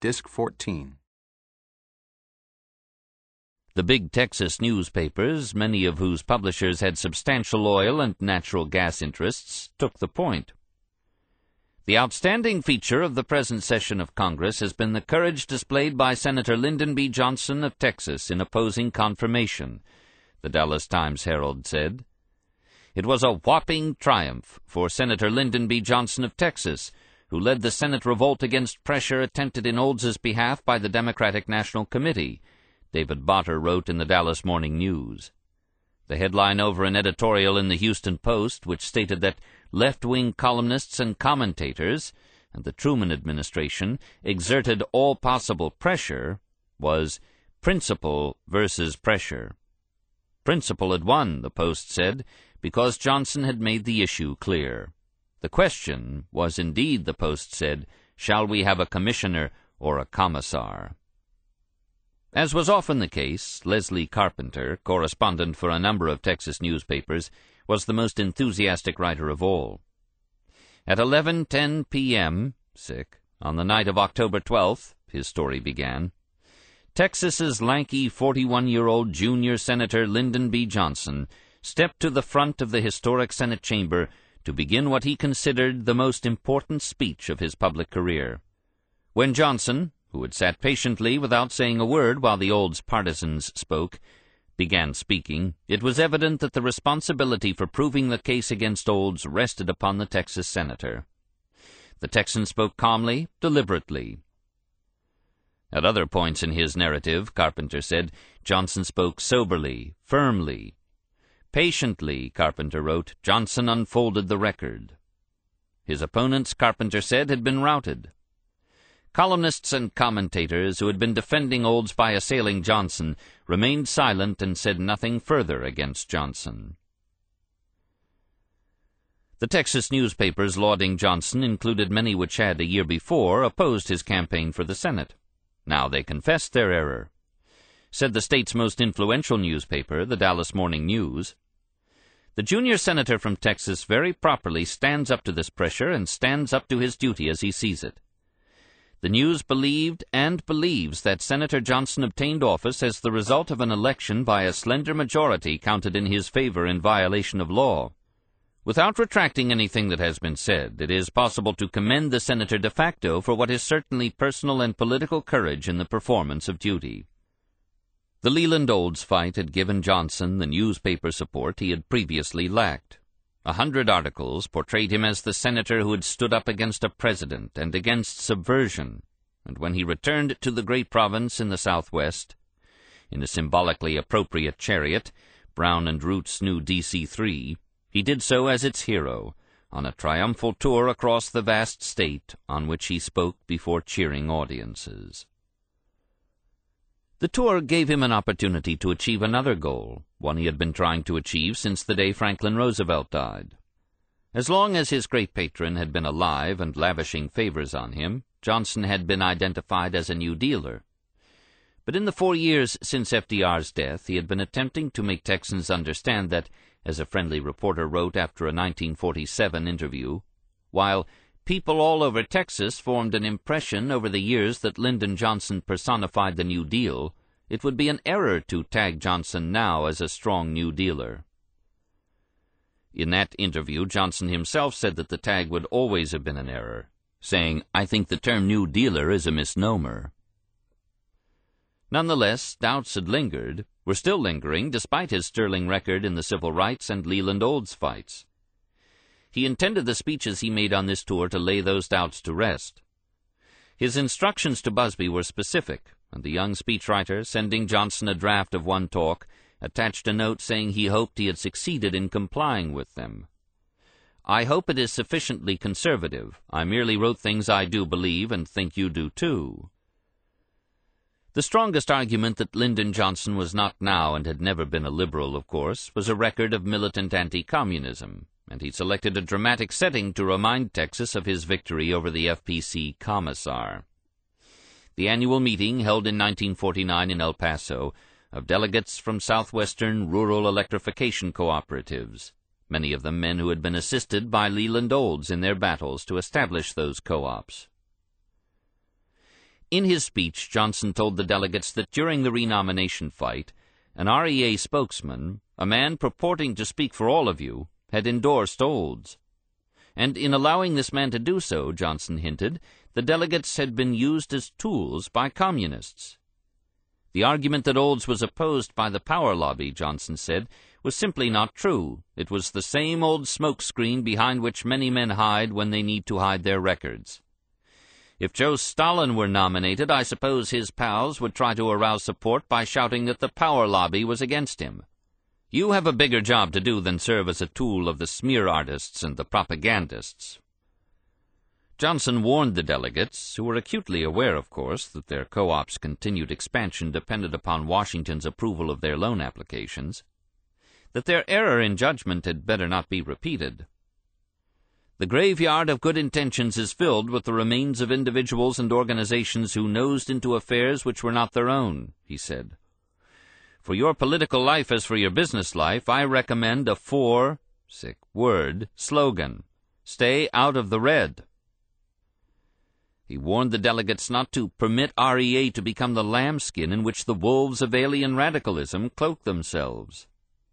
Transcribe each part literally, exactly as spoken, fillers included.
Disc fourteen. The big Texas newspapers, many of whose publishers had substantial oil and natural gas interests, took the point. The outstanding feature of the present session of Congress has been the courage displayed by Senator Lyndon B. Johnson of Texas in opposing confirmation, the Dallas Times-Herald said. It was a whopping triumph for Senator Lyndon B. Johnson of Texas, who led the Senate revolt against pressure attempted in Olds's behalf by the Democratic National Committee, David Botter wrote in the Dallas Morning News. The headline over an editorial in the Houston Post, which stated that left-wing columnists and commentators and the Truman administration exerted all possible pressure, was principle versus pressure. Principle had won, the Post said, because Johnson had made the issue clear. The question was indeed, the Post said, shall we have a commissioner or a commissar? As was often the case, Leslie Carpenter, correspondent for a number of Texas newspapers, was the most enthusiastic writer of all. At eleven ten p.m., sick, on the night of October twelfth, his story began, Texas's lanky forty-one-year-old junior Senator Lyndon B. Johnson stepped to the front of the historic Senate chamber to begin what he considered the most important speech of his public career. When Johnson, who had sat patiently without saying a word while the Olds partisans spoke, began speaking, it was evident that the responsibility for proving the case against Olds rested upon the Texas senator. The Texan spoke calmly, deliberately. At other points in his narrative, Carpenter said, Johnson spoke soberly, firmly. Patiently, Carpenter wrote, Johnson unfolded the record. His opponents, Carpenter said, had been routed. Columnists and commentators who had been defending Olds by assailing Johnson remained silent and said nothing further against Johnson. The Texas newspapers lauding Johnson included many which had, a year before, opposed his campaign for the Senate. Now they confessed their error. Said the state's most influential newspaper, the Dallas Morning News, the junior senator from Texas very properly stands up to this pressure and stands up to his duty as he sees it. The News believed and believes that Senator Johnson obtained office as the result of an election by a slender majority counted in his favor in violation of law. Without retracting anything that has been said, it is possible to commend the senator de facto for what is certainly personal and political courage in the performance of duty. The Leland Olds fight had given Johnson the newspaper support he had previously lacked. A hundred articles portrayed him as the senator who had stood up against a president and against subversion, and when he returned to the great province in the Southwest, in a symbolically appropriate chariot, Brown and Root's new D C three, he did so as its hero, on a triumphal tour across the vast state on which he spoke before cheering audiences. The tour gave him an opportunity to achieve another goal, one he had been trying to achieve since the day Franklin Roosevelt died. As long as his great patron had been alive and lavishing favors on him, Johnson had been identified as a New Dealer. But in the four years since F D R's death, he had been attempting to make Texans understand that, as a friendly reporter wrote after a nineteen forty-seven interview, while people all over Texas formed an impression over the years that Lyndon Johnson personified the New Deal, it would be an error to tag Johnson now as a strong New Dealer. In that interview, Johnson himself said that the tag would always have been an error, saying, I think the term New Dealer is a misnomer. Nonetheless, doubts had lingered, were still lingering, despite his sterling record in the civil rights and Leland Olds fights. He intended the speeches he made on this tour to lay those doubts to rest. His instructions to Busby were specific, and the young speechwriter, sending Johnson a draft of one talk, attached a note saying he hoped he had succeeded in complying with them. I hope it is sufficiently conservative. I merely wrote things I do believe and think you do too. The strongest argument that Lyndon Johnson was not now and had never been a liberal, of course, was a record of militant anti-communism, and he selected a dramatic setting to remind Texas of his victory over the F P C commissar. The annual meeting, held in nineteen forty-nine in El Paso, of delegates from southwestern rural electrification cooperatives, many of them men who had been assisted by Leland Olds in their battles to establish those co-ops. In his speech, Johnson told the delegates that during the renomination fight, an R E A spokesman, a man purporting to speak for all of you, had endorsed Olds. And in allowing this man to do so, Johnson hinted, the delegates had been used as tools by communists. The argument that Olds was opposed by the power lobby, Johnson said, was simply not true. It was the same old smokescreen behind which many men hide when they need to hide their records. If Joe Stalin were nominated, I suppose his pals would try to arouse support by shouting that the power lobby was against him. You have a bigger job to do than serve as a tool of the smear artists and the propagandists. Johnson warned the delegates, who were acutely aware, of course, that their co-op's continued expansion depended upon Washington's approval of their loan applications, that their error in judgment had better not be repeated. The graveyard of good intentions is filled with the remains of individuals and organizations who nosed into affairs which were not their own, he said. For your political life as for your business life, I recommend a four, sick word, slogan. Stay out of the red. He warned the delegates not to permit R E A to become the lambskin in which the wolves of alien radicalism cloak themselves.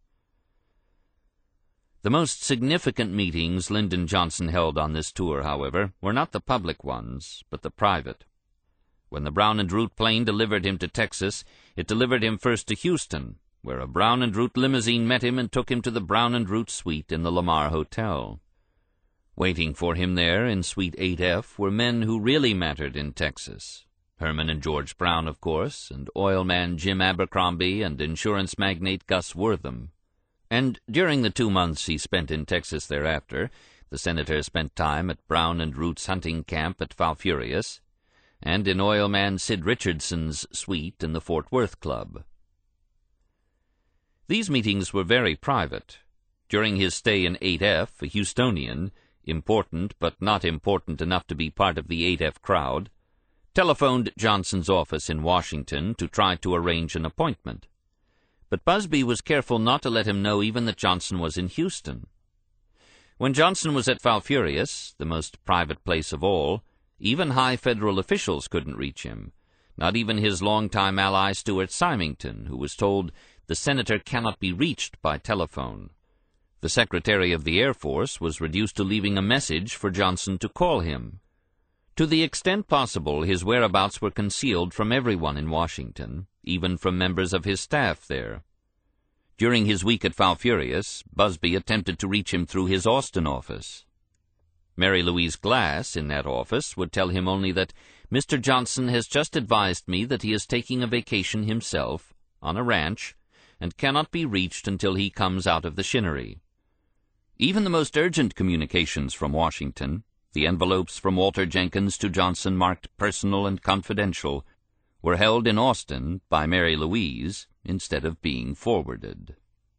The most significant meetings Lyndon Johnson held on this tour, however, were not the public ones, but the private. When the Brown and Root plane delivered him to Texas, it delivered him first to Houston, where a Brown and Root limousine met him and took him to the Brown and Root suite in the Lamar Hotel. Waiting for him there in Suite eight F were men who really mattered in Texas. Herman and George Brown, of course, and oilman Jim Abercrombie and insurance magnate Gus Wortham. And during the two months he spent in Texas thereafter, the senator spent time at Brown and Root's hunting camp at Falfurrias, and in oilman Sid Richardson's suite in the Fort Worth Club. These meetings were very private. During his stay in eight F, a Houstonian, important but not important enough to be part of the eight F crowd, telephoned Johnson's office in Washington to try to arrange an appointment. But Busby was careful not to let him know even that Johnson was in Houston. When Johnson was at Falfurrias, the most private place of all, even high federal officials couldn't reach him, not even his longtime ally Stuart Symington, who was told the senator cannot be reached by telephone. The Secretary of the Air Force was reduced to leaving a message for Johnson to call him. To the extent possible, his whereabouts were concealed from everyone in Washington, even from members of his staff there. During his week at Falfurrias, Busby attempted to reach him through his Austin office. Mary Louise Glass, in that office, would tell him only that Mister Johnson has just advised me that he is taking a vacation himself, on a ranch, and cannot be reached until he comes out of the Shinnery. Even the most urgent communications from Washington, the envelopes from Walter Jenkins to Johnson marked personal and confidential, were held in Austin by Mary Louise instead of being forwarded.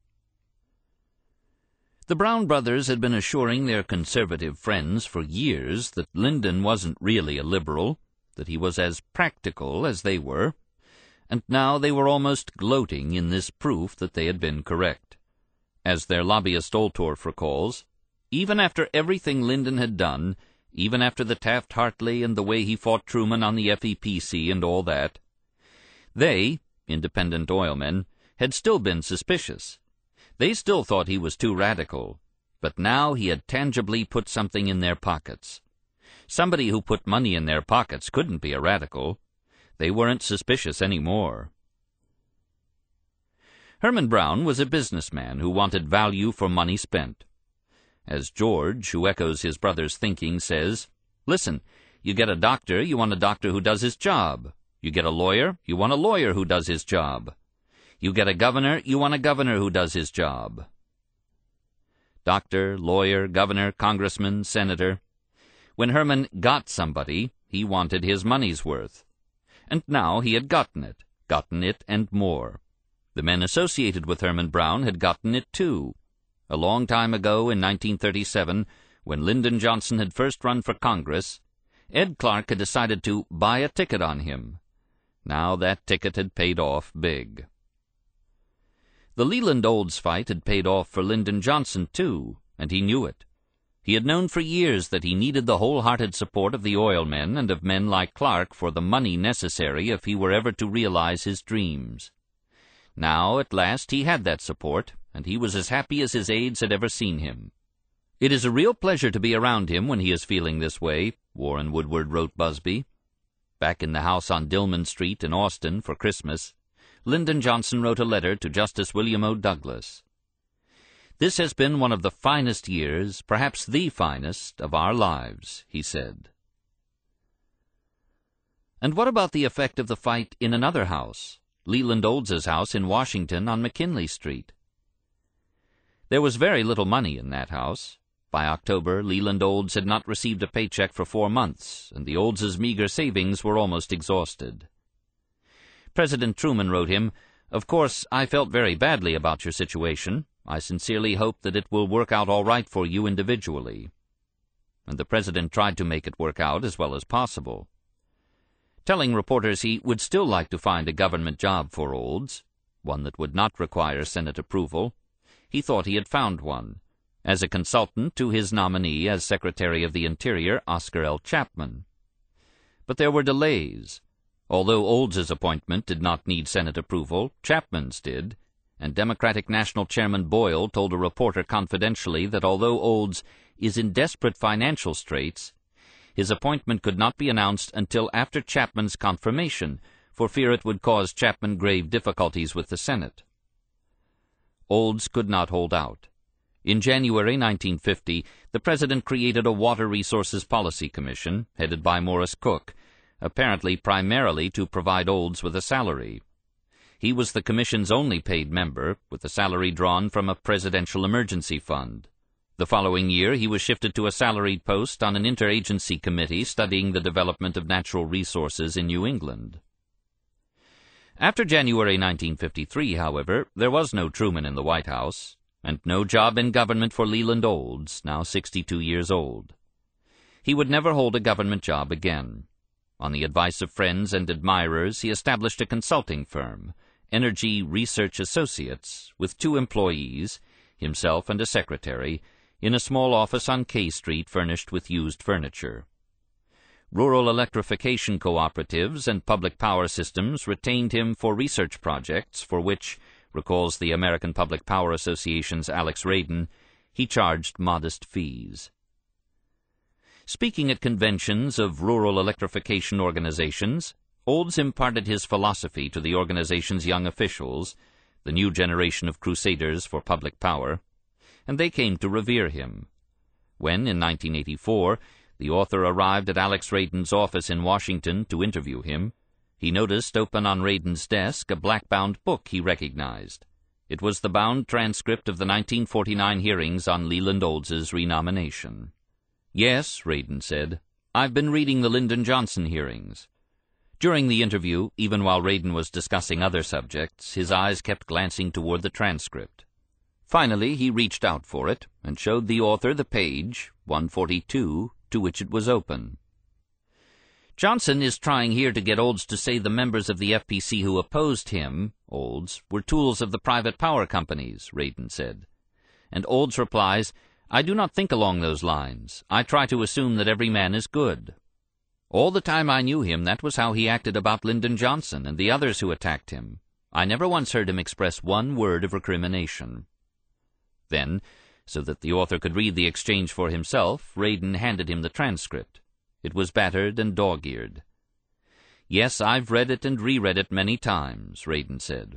The Brown brothers had been assuring their conservative friends for years that Lyndon wasn't really a liberal, that he was as practical as they were, and now they were almost gloating in this proof that they had been correct. As their lobbyist Oltorf recalls, even after everything Lyndon had done, even after the Taft-Hartley and the way he fought Truman on the F E P C and all that, they, independent oilmen, had still been suspicious. They still thought he was too radical, but now he had tangibly put something in their pockets. Somebody who put money in their pockets couldn't be a radical. They weren't suspicious any more. Herman Brown was a businessman who wanted value for money spent. As George, who echoes his brother's thinking, says, "Listen, you get a doctor, you want a doctor who does his job. You get a lawyer, you want a lawyer who does his job. You get a governor, you want a governor who does his job." Doctor, lawyer, governor, congressman, senator. When Herman got somebody, he wanted his money's worth. And now he had gotten it, gotten it and more. The men associated with Herman Brown had gotten it too. A long time ago, in nineteen thirty-seven, when Lyndon Johnson had first run for Congress, Ed Clark had decided to buy a ticket on him. Now that ticket had paid off big. The Leland Olds fight had paid off for Lyndon Johnson, too, and he knew it. He had known for years that he needed the wholehearted support of the oil men and of men like Clark for the money necessary if he were ever to realize his dreams. Now, at last, he had that support, and he was as happy as his aides had ever seen him. "It is a real pleasure to be around him when he is feeling this way," Warren Woodward wrote Busby. Back in the house on Dillman Street in Austin for Christmas, Lyndon Johnson wrote a letter to Justice William O. Douglas. "This has been one of the finest years, perhaps the finest, of our lives," he said. And what about the effect of the fight in another house, Leland Olds's house in Washington on McKinley Street? There was very little money in that house. By October, Leland Olds had not received a paycheck for four months, and the Oldses' meager savings were almost exhausted. President Truman wrote him, "Of course, I felt very badly about your situation. I sincerely hope that it will work out all right for you individually." And the President tried to make it work out as well as possible. Telling reporters he would still like to find a government job for Olds, one that would not require Senate approval, he thought he had found one, as a consultant to his nominee as Secretary of the Interior, Oscar L. Chapman. But there were delays. Although Olds's appointment did not need Senate approval, Chapman's did, and Democratic National Chairman Boyle told a reporter confidentially that although Olds is in desperate financial straits, his appointment could not be announced until after Chapman's confirmation, for fear it would cause Chapman grave difficulties with the Senate. Olds could not hold out. In January nineteen fifty, the President created a Water Resources Policy Commission, headed by Morris Cook, apparently primarily to provide Olds with a salary. He was the Commission's only paid member, with the salary drawn from a presidential emergency fund. The following year he was shifted to a salaried post on an interagency committee studying the development of natural resources in New England. After January nineteen fifty-three, however, there was no Truman in the White House, and no job in government for Leland Olds, now sixty-two years old. He would never hold a government job again. On the advice of friends and admirers, he established a consulting firm, Energy Research Associates, with two employees, himself and a secretary, in a small office on K Street furnished with used furniture. Rural electrification cooperatives and public power systems retained him for research projects for which, recalls the American Public Power Association's Alex Radin, he charged modest fees. Speaking at conventions of rural electrification organizations, Olds imparted his philosophy to the organization's young officials, the new generation of crusaders for public power, and they came to revere him. When, in nineteen eighty-four, the author arrived at Alex Radin's office in Washington to interview him, he noticed open on Radin's desk a black-bound book he recognized. It was the bound transcript of the nineteen forty-nine hearings on Leland Olds's renomination. "Yes," Radin said, "I've been reading the Lyndon Johnson hearings." During the interview, even while Radin was discussing other subjects, his eyes kept glancing toward the transcript. Finally, he reached out for it and showed the author the page, one forty-two, to which it was open. "Johnson is trying here to get Olds to say the members of the F P C who opposed him, Olds, were tools of the private power companies," Radin said. And Olds replies, "I do not think along those lines. I try to assume that every man is good. All the time I knew him, that was how he acted about Lyndon Johnson and the others who attacked him. I never once heard him express one word of recrimination." Then, so that the author could read the exchange for himself, Radin handed him the transcript. It was battered and dog-eared. "Yes, I've read it and reread it many times," Radin said.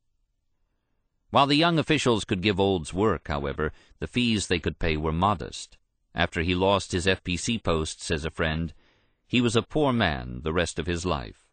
While the young officials could give Olds work, however, the fees they could pay were modest. After he lost his F P C post, says a friend, he was a poor man the rest of his life.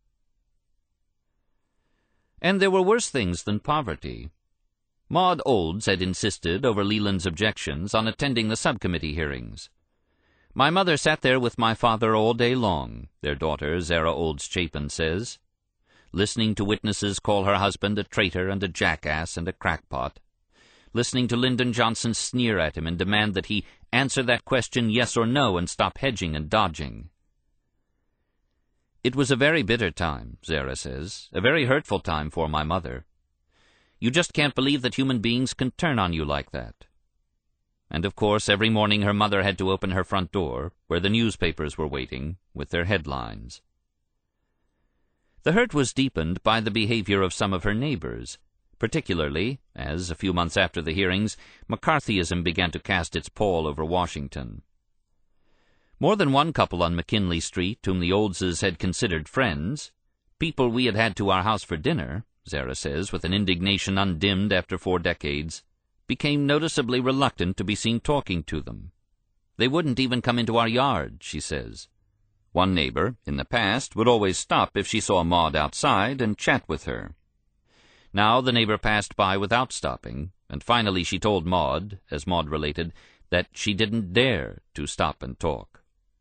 And there were worse things than poverty. Maud Olds had insisted, over Leland's objections, on attending the subcommittee hearings. "My mother sat there with my father all day long," their daughter, Zara Olds Chapin, says, listening to witnesses call her husband a traitor and a jackass and a crackpot, listening to Lyndon Johnson sneer at him and demand that he answer that question yes or no and stop hedging and dodging. "It was a very bitter time," Zara says, "a very hurtful time for my mother. You just can't believe that human beings can turn on you like that." and of course every morning her mother had to open her front door, where the newspapers were waiting, with their headlines. The hurt was deepened by the behavior of some of her neighbors, particularly as, a few months after the hearings, McCarthyism began to cast its pall over Washington. More than one couple on McKinley Street, whom the Oldses had considered friends, people we had had to our house for dinner, Zara says, with an indignation undimmed after four decades, became noticeably reluctant to be seen talking to them. They wouldn't even come into our yard, she says. One neighbor, in the past, would always stop if she saw Maud outside and chat with her. Now the neighbor passed by without stopping, and finally she told Maud, as Maud related, that she didn't dare to stop and talk.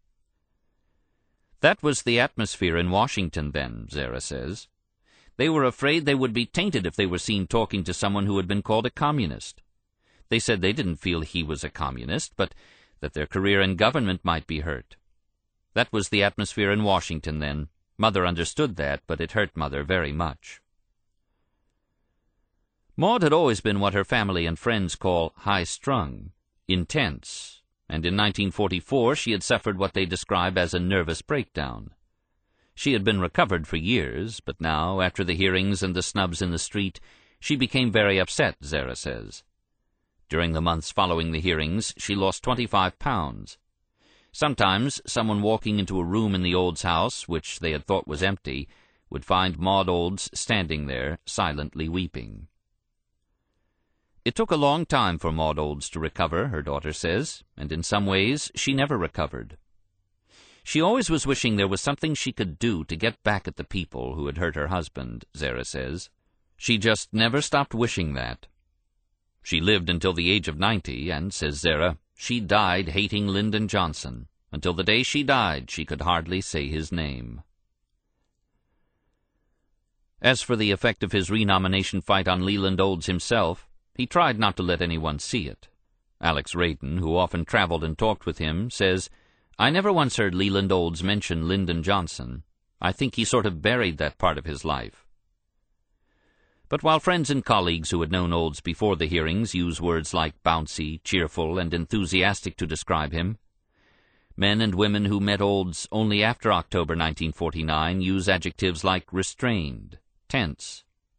That was the atmosphere in Washington then, Zara says. They were afraid they would be tainted if they were seen talking to someone who had been called a communist. They said they didn't feel he was a communist, but that their career in government might be hurt. That was the atmosphere in Washington then. Mother understood that, but it hurt Mother very much. Maud had always been what her family and friends call high-strung, intense, and in nineteen forty-four she had suffered what they describe as a nervous breakdown. She had been recovered for years, but now, after the hearings and the snubs in the street, she became very upset, Zara says. During the months following the hearings, she lost twenty-five pounds. Sometimes someone walking into a room in the Olds' house, which they had thought was empty, would find Maud Olds standing there, silently weeping. It took a long time for Maud Olds to recover, her daughter says, and in some ways she never recovered. She always was wishing there was something she could do to get back at the people who had hurt her husband, Zara says. She just never stopped wishing that. She lived until the age of ninety, and, says Zara, she died hating Lyndon Johnson. Until the day she died, she could hardly say his name. As for the effect of his renomination fight on Leland Olds himself, he tried not to let anyone see it. Alex Radin, who often traveled and talked with him, says, "I never once heard Leland Olds mention Lyndon Johnson. I think he sort of buried that part of his life." But while friends and colleagues who had known Olds before the hearings use words like bouncy, cheerful, and enthusiastic to describe him, men and women who met Olds only after October nineteen forty-nine use adjectives like restrained, tense.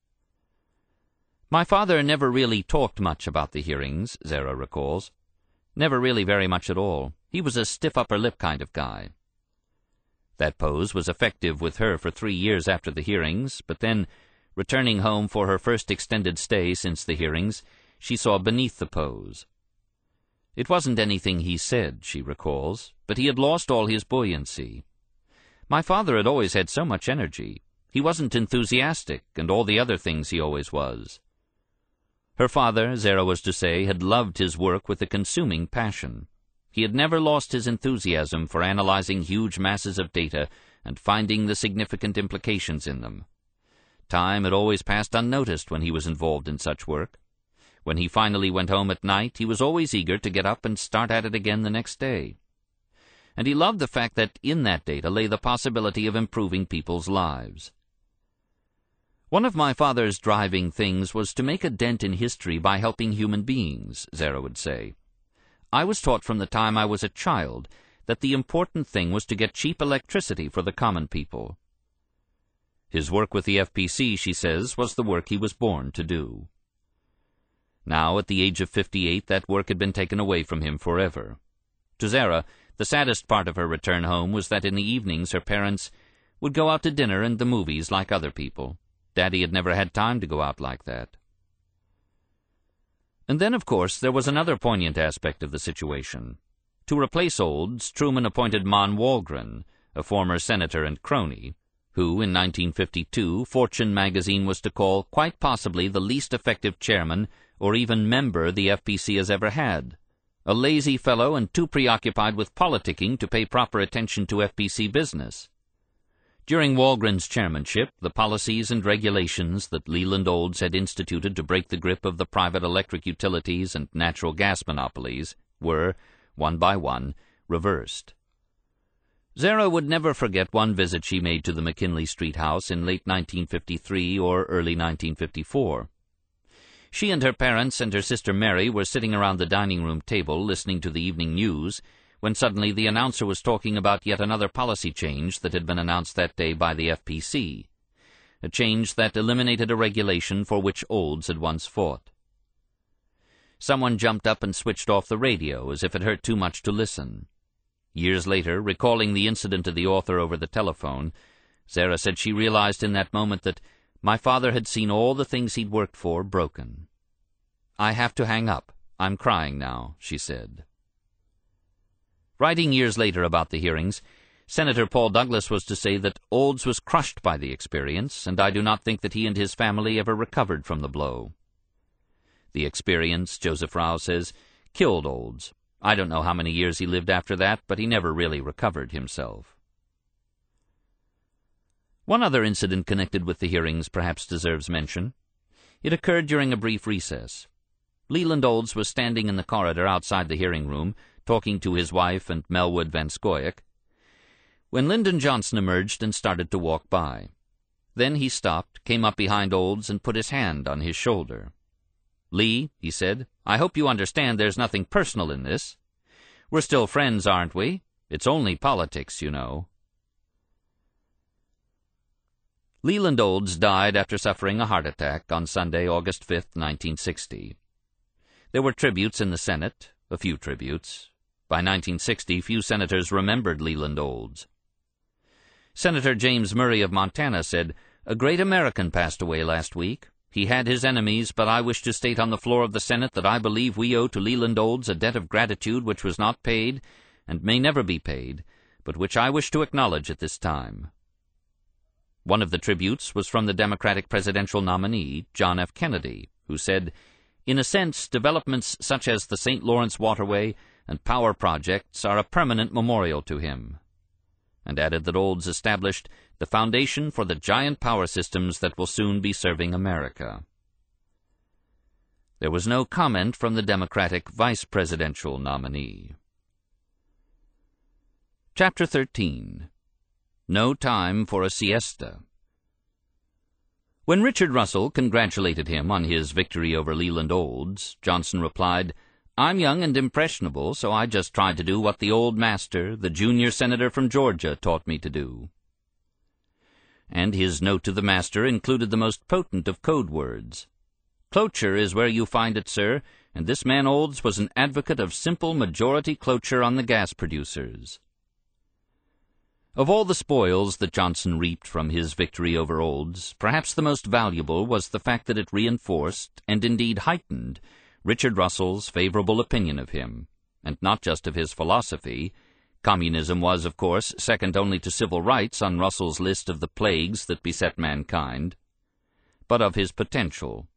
"My father never really talked much about the hearings," Zara recalls. "Never really very much at all. He was a stiff upper lip kind of guy." That pose was effective with her for three years after the hearings, but then, returning home for her first extended stay since the hearings, she saw beneath the pose. It wasn't anything he said, she recalls, but he had lost all his buoyancy. "My father had always had so much energy. He wasn't enthusiastic, and all the other things he always was." Her father, Zara was to say, had loved his work with a consuming passion. He had never lost his enthusiasm for analyzing huge masses of data and finding the significant implications in them. Time had always passed unnoticed when he was involved in such work. When he finally went home at night, he was always eager to get up and start at it again the next day. And he loved the fact that in that data lay the possibility of improving people's lives. "One of my father's driving things was to make a dent in history by helping human beings," Zara would say. "I was taught from the time I was a child that the important thing was to get cheap electricity for the common people." His work with the F P C, she says, was the work he was born to do. Now, at the age of fifty-eight, that work had been taken away from him forever. To Zara, the saddest part of her return home was that in the evenings her parents would go out to dinner and the movies like other people. Daddy had never had time to go out like that. And then, of course, there was another poignant aspect of the situation. To replace Olds, Truman appointed Mon Walgren, a former senator and crony, who, in nineteen fifty-two, Fortune magazine was to call quite possibly the least effective chairman or even member the F P C has ever had, a lazy fellow and too preoccupied with politicking to pay proper attention to F P C business. During Walgren's chairmanship, the policies and regulations that Leland Olds had instituted to break the grip of the private electric utilities and natural gas monopolies were, one by one, reversed. Zara would never forget one visit she made to the McKinley Street house in late nineteen fifty-three or early nineteen fifty-four. She and her parents and her sister Mary were sitting around the dining-room table listening to the evening news, when suddenly the announcer was talking about yet another policy change that had been announced that day by the F P C, a change that eliminated a regulation for which Olds had once fought. Someone jumped up and switched off the radio as if it hurt too much to listen. Years later, recalling the incident to the author over the telephone, Zara said she realized in that moment that my father had seen all the things he'd worked for broken. "I have to hang up. I'm crying now," she said. Writing years later about the hearings, Senator Paul Douglas was to say that Olds was crushed by the experience, and I do not think that he and his family ever recovered from the blow. The experience, Joseph Rao says, killed Olds. I don't know how many years he lived after that, but he never really recovered himself. One other incident connected with the hearings perhaps deserves mention. It occurred during a brief recess. Leland Olds was standing in the corridor outside the hearing room, talking to his wife and Melwood Van Scoyoc, when Lyndon Johnson emerged and started to walk by. Then he stopped, came up behind Olds, and put his hand on his shoulder. "Lee," he said, "I hope you understand there's nothing personal in this. We're still friends, aren't we? It's only politics, you know." Leland Olds died after suffering a heart attack on Sunday, August fifth, nineteen sixty. There were tributes in the Senate, a few tributes. By nineteen sixty, few senators remembered Leland Olds. Senator James Murray of Montana said, "A great American passed away last week. He had his enemies, but I wish to state on the floor of the Senate that I believe we owe to Leland Olds a debt of gratitude which was not paid, and may never be paid, but which I wish to acknowledge at this time." One of the tributes was from the Democratic presidential nominee, John F. Kennedy, who said, "In a sense, developments such as the Saint Lawrence Waterway and power projects are a permanent memorial to him," and added that Olds established the foundation for the giant power systems that will soon be serving America. There was no comment from the Democratic vice presidential nominee. Chapter thirteen. No Time for a Siesta. When Richard Russell congratulated him on his victory over Leland Olds, Johnson replied, "I'm young and impressionable, so I just tried to do what the old master, the junior senator from Georgia, taught me to do." And his note to the master included the most potent of code words. "Cloture is where you find it, sir, and this man Olds was an advocate of simple majority cloture on the gas producers." Of all the spoils that Johnson reaped from his victory over Olds, perhaps the most valuable was the fact that it reinforced, and indeed heightened, Richard Russell's favorable opinion of him, and not just of his philosophy. Communism was, of course, second only to civil rights on Russell's list of the plagues that beset mankind, but of his potential.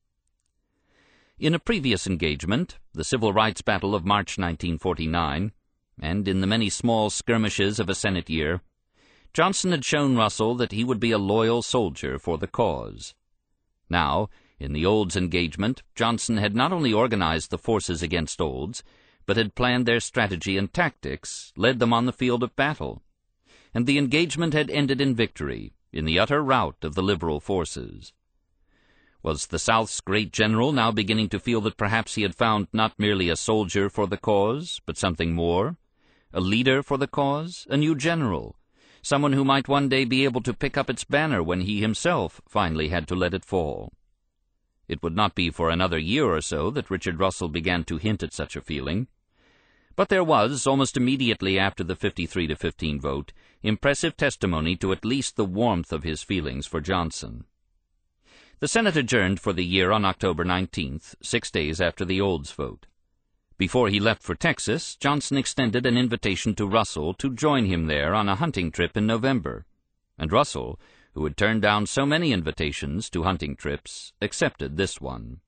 In a previous engagement, the Civil Rights Battle of March nineteen forty-nine, and in the many small skirmishes of a Senate year, Johnson had shown Russell that he would be a loyal soldier for the cause. Now, in the Olds engagement, Johnson had not only organized the forces against Olds, but had planned their strategy and tactics, led them on the field of battle, and the engagement had ended in victory, in the utter rout of the liberal forces. Was the South's great general now beginning to feel that perhaps he had found not merely a soldier for the cause, but something more? A leader for the cause, a new general, someone who might one day be able to pick up its banner when he himself finally had to let it fall? It would not be for another year or so that Richard Russell began to hint at such a feeling. But there was, almost immediately after the fifty-three to fifteen vote, impressive testimony to at least the warmth of his feelings for Johnson. The Senate adjourned for the year on October nineteenth, six days after the Olds vote. Before he left for Texas, Johnson extended an invitation to Russell to join him there on a hunting trip in November, and Russell, who had turned down so many invitations to hunting trips, accepted this one.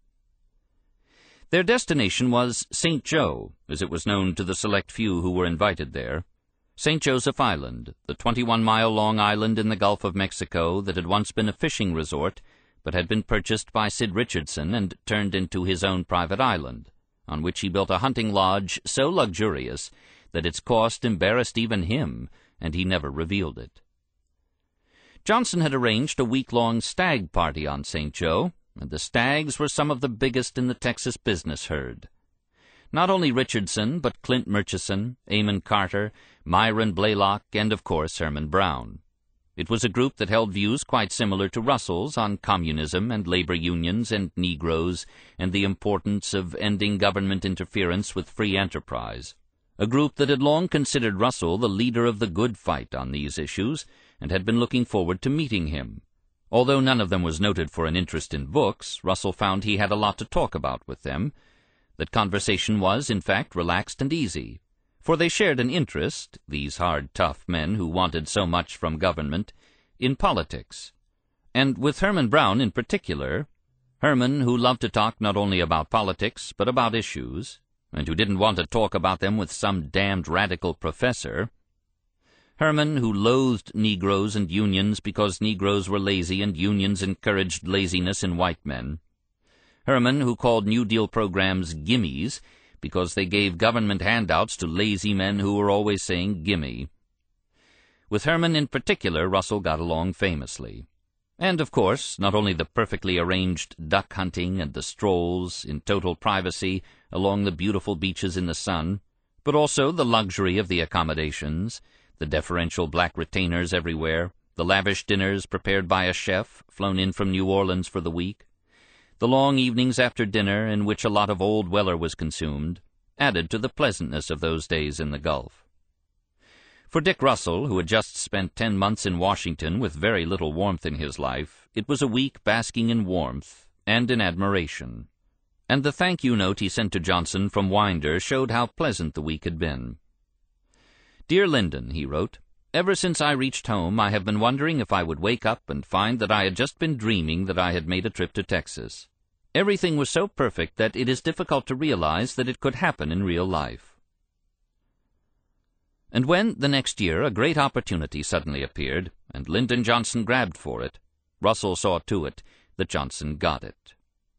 Their destination was Saint Joe, as it was known to the select few who were invited there. Saint Joseph Island, the twenty-one mile long island in the Gulf of Mexico that had once been a fishing resort, but had been purchased by Sid Richardson and turned into his own private island, on which he built a hunting lodge so luxurious that its cost embarrassed even him, and he never revealed it. Johnson had arranged a week-long stag party on Saint Joe, and the stags were some of the biggest in the Texas business herd. Not only Richardson, but Clint Murchison, Amon Carter, Myron Blaylock, and of course Herman Brown. It was a group that held views quite similar to Russell's on communism and labor unions and Negroes and the importance of ending government interference with free enterprise. A group that had long considered Russell the leader of the good fight on these issues and had been looking forward to meeting him. Although none of them was noted for an interest in books, Russell found he had a lot to talk about with them, that conversation was, in fact, relaxed and easy. For they shared an interest, these hard, tough men who wanted so much from government, in politics. And with Herman Brown in particular, Herman, who loved to talk not only about politics, but about issues, and who didn't want to talk about them with some damned radical professor. Herman, who loathed Negroes and unions because Negroes were lazy and unions encouraged laziness in white men. Herman, who called New Deal programs gimmies, because they gave government handouts to lazy men who were always saying gimme. With Herman in particular, Russell got along famously. And, of course, not only the perfectly arranged duck hunting and the strolls in total privacy along the beautiful beaches in the sun, but also the luxury of the accommodations, the deferential black retainers everywhere, the lavish dinners prepared by a chef flown in from New Orleans for the week, the long evenings after dinner in which a lot of old Weller was consumed, added to the pleasantness of those days in the Gulf. For Dick Russell, who had just spent ten months in Washington with very little warmth in his life, it was a week basking in warmth and in admiration. And the thank-you note he sent to Johnson from Winder showed how pleasant the week had been. "Dear Lyndon," he wrote, "ever since I reached home I have been wondering if I would wake up and find that I had just been dreaming that I had made a trip to Texas. Everything was so perfect that it is difficult to realize that it could happen in real life." And when, the next year, a great opportunity suddenly appeared, and Lyndon Johnson grabbed for it, Russell saw to it that Johnson got it.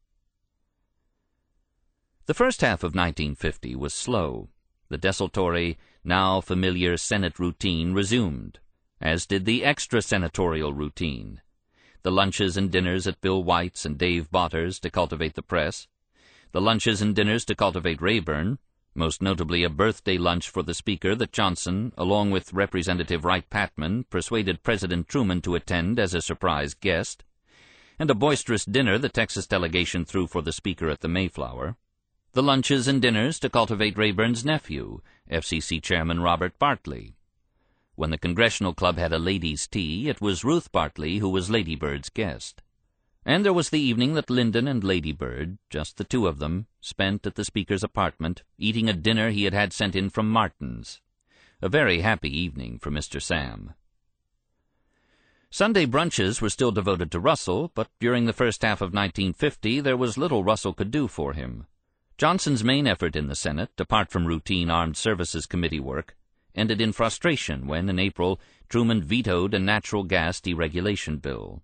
The first half of nineteen fifty was slow. The desultory, now familiar Senate routine resumed, as did the extra-senatorial routine. The lunches and dinners at Bill White's and Dave Botter's to cultivate the press, the lunches and dinners to cultivate Rayburn, most notably a birthday lunch for the Speaker that Johnson, along with Representative Wright Patman, persuaded President Truman to attend as a surprise guest, and a boisterous dinner the Texas delegation threw for the Speaker at the Mayflower, the lunches and dinners to cultivate Rayburn's nephew, F C C Chairman Robert Bartley. When the Congressional Club had a ladies' tea, it was Ruth Bartley who was Lady Bird's guest. And there was the evening that Lyndon and Lady Bird, just the two of them, spent at the Speaker's apartment, eating a dinner he had had sent in from Martin's. A very happy evening for Mister Sam. Sunday brunches were still devoted to Russell, but during the first half of nineteen fifty there was little Russell could do for him. Johnson's main effort in the Senate, apart from routine Armed Services Committee work, ended in frustration when, in April, Truman vetoed a natural gas deregulation bill.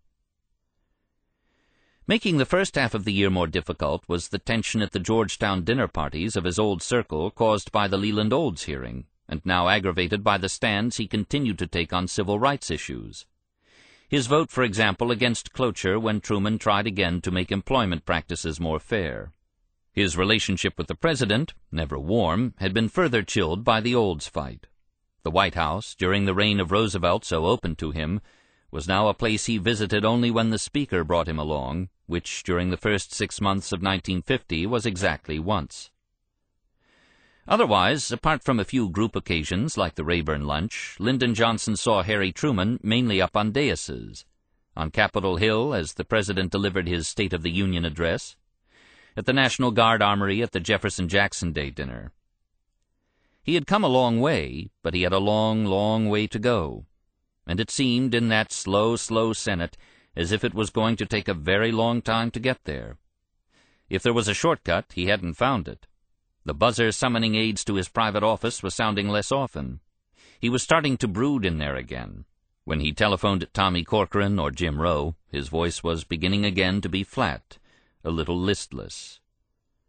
Making the first half of the year more difficult was the tension at the Georgetown dinner parties of his old circle caused by the Leland Olds hearing, and now aggravated by the stands he continued to take on civil rights issues. His vote, for example, against cloture when Truman tried again to make employment practices more fair. His relationship with the President, never warm, had been further chilled by the Olds fight. The White House, during the reign of Roosevelt so open to him, was now a place he visited only when the Speaker brought him along, which during the first six months of nineteen fifty was exactly once. Otherwise, apart from a few group occasions like the Rayburn lunch, Lyndon Johnson saw Harry Truman mainly up on daises, on Capitol Hill as the President delivered his State of the Union address, at the National Guard Armory at the Jefferson-Jackson Day dinner. He had come a long way, but he had a long, long way to go, and it seemed in that slow, slow Senate as if it was going to take a very long time to get there. If there was a shortcut, he hadn't found it. The buzzer summoning aides to his private office was sounding less often. He was starting to brood in there again. When he telephoned Tommy Corcoran or Jim Rowe, his voice was beginning again to be flat, a little listless.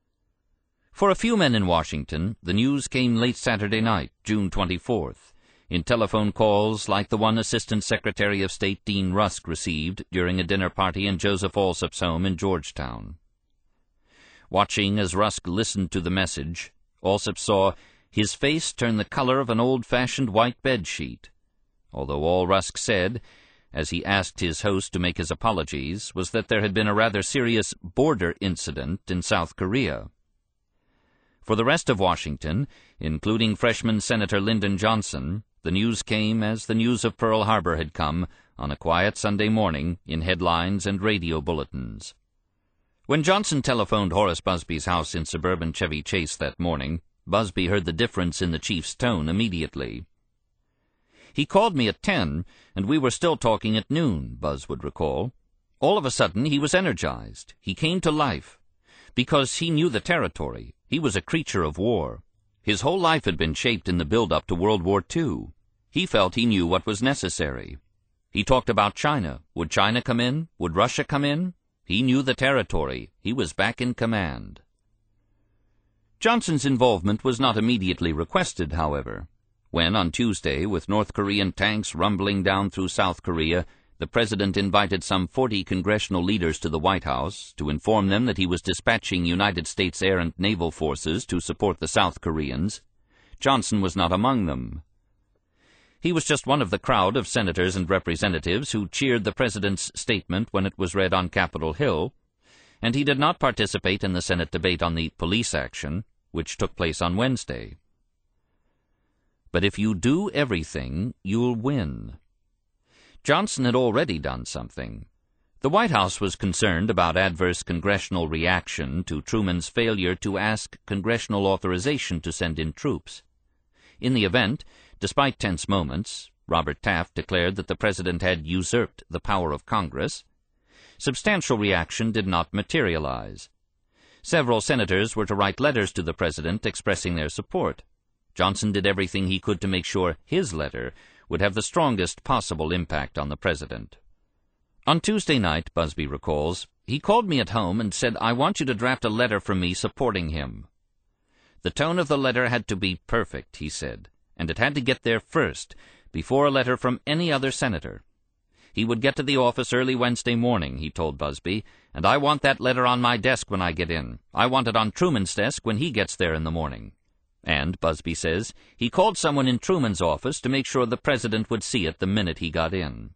For a few men in Washington, the news came late Saturday night, June twenty-fourth, in telephone calls like the one Assistant Secretary of State Dean Rusk received during a dinner party in Joseph Alsop's home in Georgetown. Watching as Rusk listened to the message, Alsop saw his face turn the color of an old-fashioned white bedsheet, although all Rusk said, as he asked his host to make his apologies, was that there had been a rather serious border incident in South Korea. For the rest of Washington, including freshman Senator Lyndon Johnson, the news came as the news of Pearl Harbor had come on a quiet Sunday morning in headlines and radio bulletins. When Johnson telephoned Horace Busby's house in suburban Chevy Chase that morning, Busby heard the difference in the chief's tone immediately. "He called me at ten, and we were still talking at noon," Buzz would recall. "All of a sudden he was energized. He came to life. Because he knew the territory. He was a creature of war. His whole life had been shaped in the build-up to World War Two. He felt he knew what was necessary. He talked about China. Would China come in? Would Russia come in? He knew the territory. He was back in command." Johnson's involvement was not immediately requested, however. When, on Tuesday, with North Korean tanks rumbling down through South Korea, the President invited some forty congressional leaders to the White House to inform them that he was dispatching United States air and naval forces to support the South Koreans, Johnson was not among them. He was just one of the crowd of senators and representatives who cheered the President's statement when it was read on Capitol Hill, and he did not participate in the Senate debate on the police action, which took place on Wednesday. But if you do everything, you'll win. Johnson had already done something. The White House was concerned about adverse congressional reaction to Truman's failure to ask congressional authorization to send in troops. In the event, despite tense moments, Robert Taft declared that the President had usurped the power of Congress. Substantial reaction did not materialize. Several senators were to write letters to the President expressing their support. Johnson did everything he could to make sure his letter would have the strongest possible impact on the President. On Tuesday night, Busby recalls, he called me at home and said, "I want you to draft a letter from me supporting him." The tone of the letter had to be perfect, he said, and it had to get there first, before a letter from any other senator. He would get to the office early Wednesday morning, he told Busby, and I want that letter on my desk when I get in. I want it on Truman's desk when he gets there in the morning. And, Busby says, he called someone in Truman's office to make sure the President would see it the minute he got in.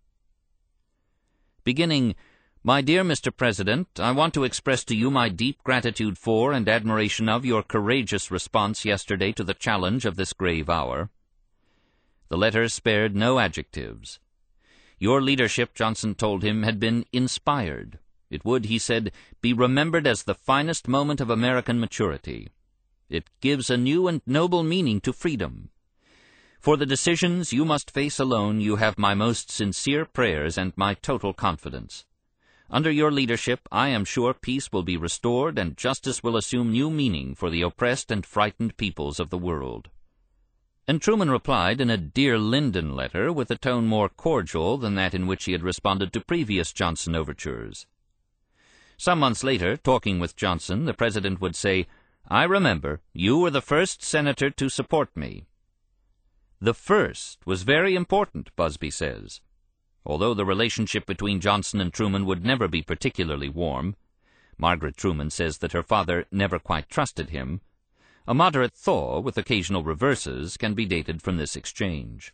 Beginning, "My dear Mister President, I want to express to you my deep gratitude for and admiration of your courageous response yesterday to the challenge of this grave hour." The letter spared no adjectives. Your leadership, Johnson told him, had been inspired. It would, he said, be remembered as the finest moment of American maturity. It gives a new and noble meaning to freedom. For the decisions you must face alone, you have my most sincere prayers and my total confidence. Under your leadership, I am sure peace will be restored and justice will assume new meaning for the oppressed and frightened peoples of the world. And Truman replied in a Dear Lyndon letter with a tone more cordial than that in which he had responded to previous Johnson overtures. Some months later, talking with Johnson, the President would say, "I remember, you were the first senator to support me." The first was very important, Busby says. Although the relationship between Johnson and Truman would never be particularly warm, Margaret Truman says that her father never quite trusted him, a moderate thaw with occasional reverses can be dated from this exchange.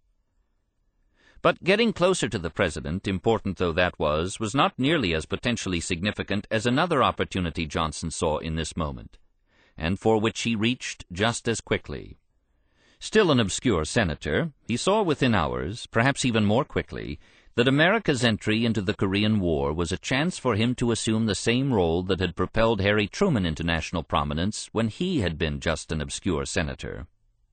But getting closer to the President, important though that was, was not nearly as potentially significant as another opportunity Johnson saw in this moment, and for which he reached just as quickly. Still an obscure senator, he saw within hours, perhaps even more quickly, that America's entry into the Korean War was a chance for him to assume the same role that had propelled Harry Truman into national prominence when he had been just an obscure senator.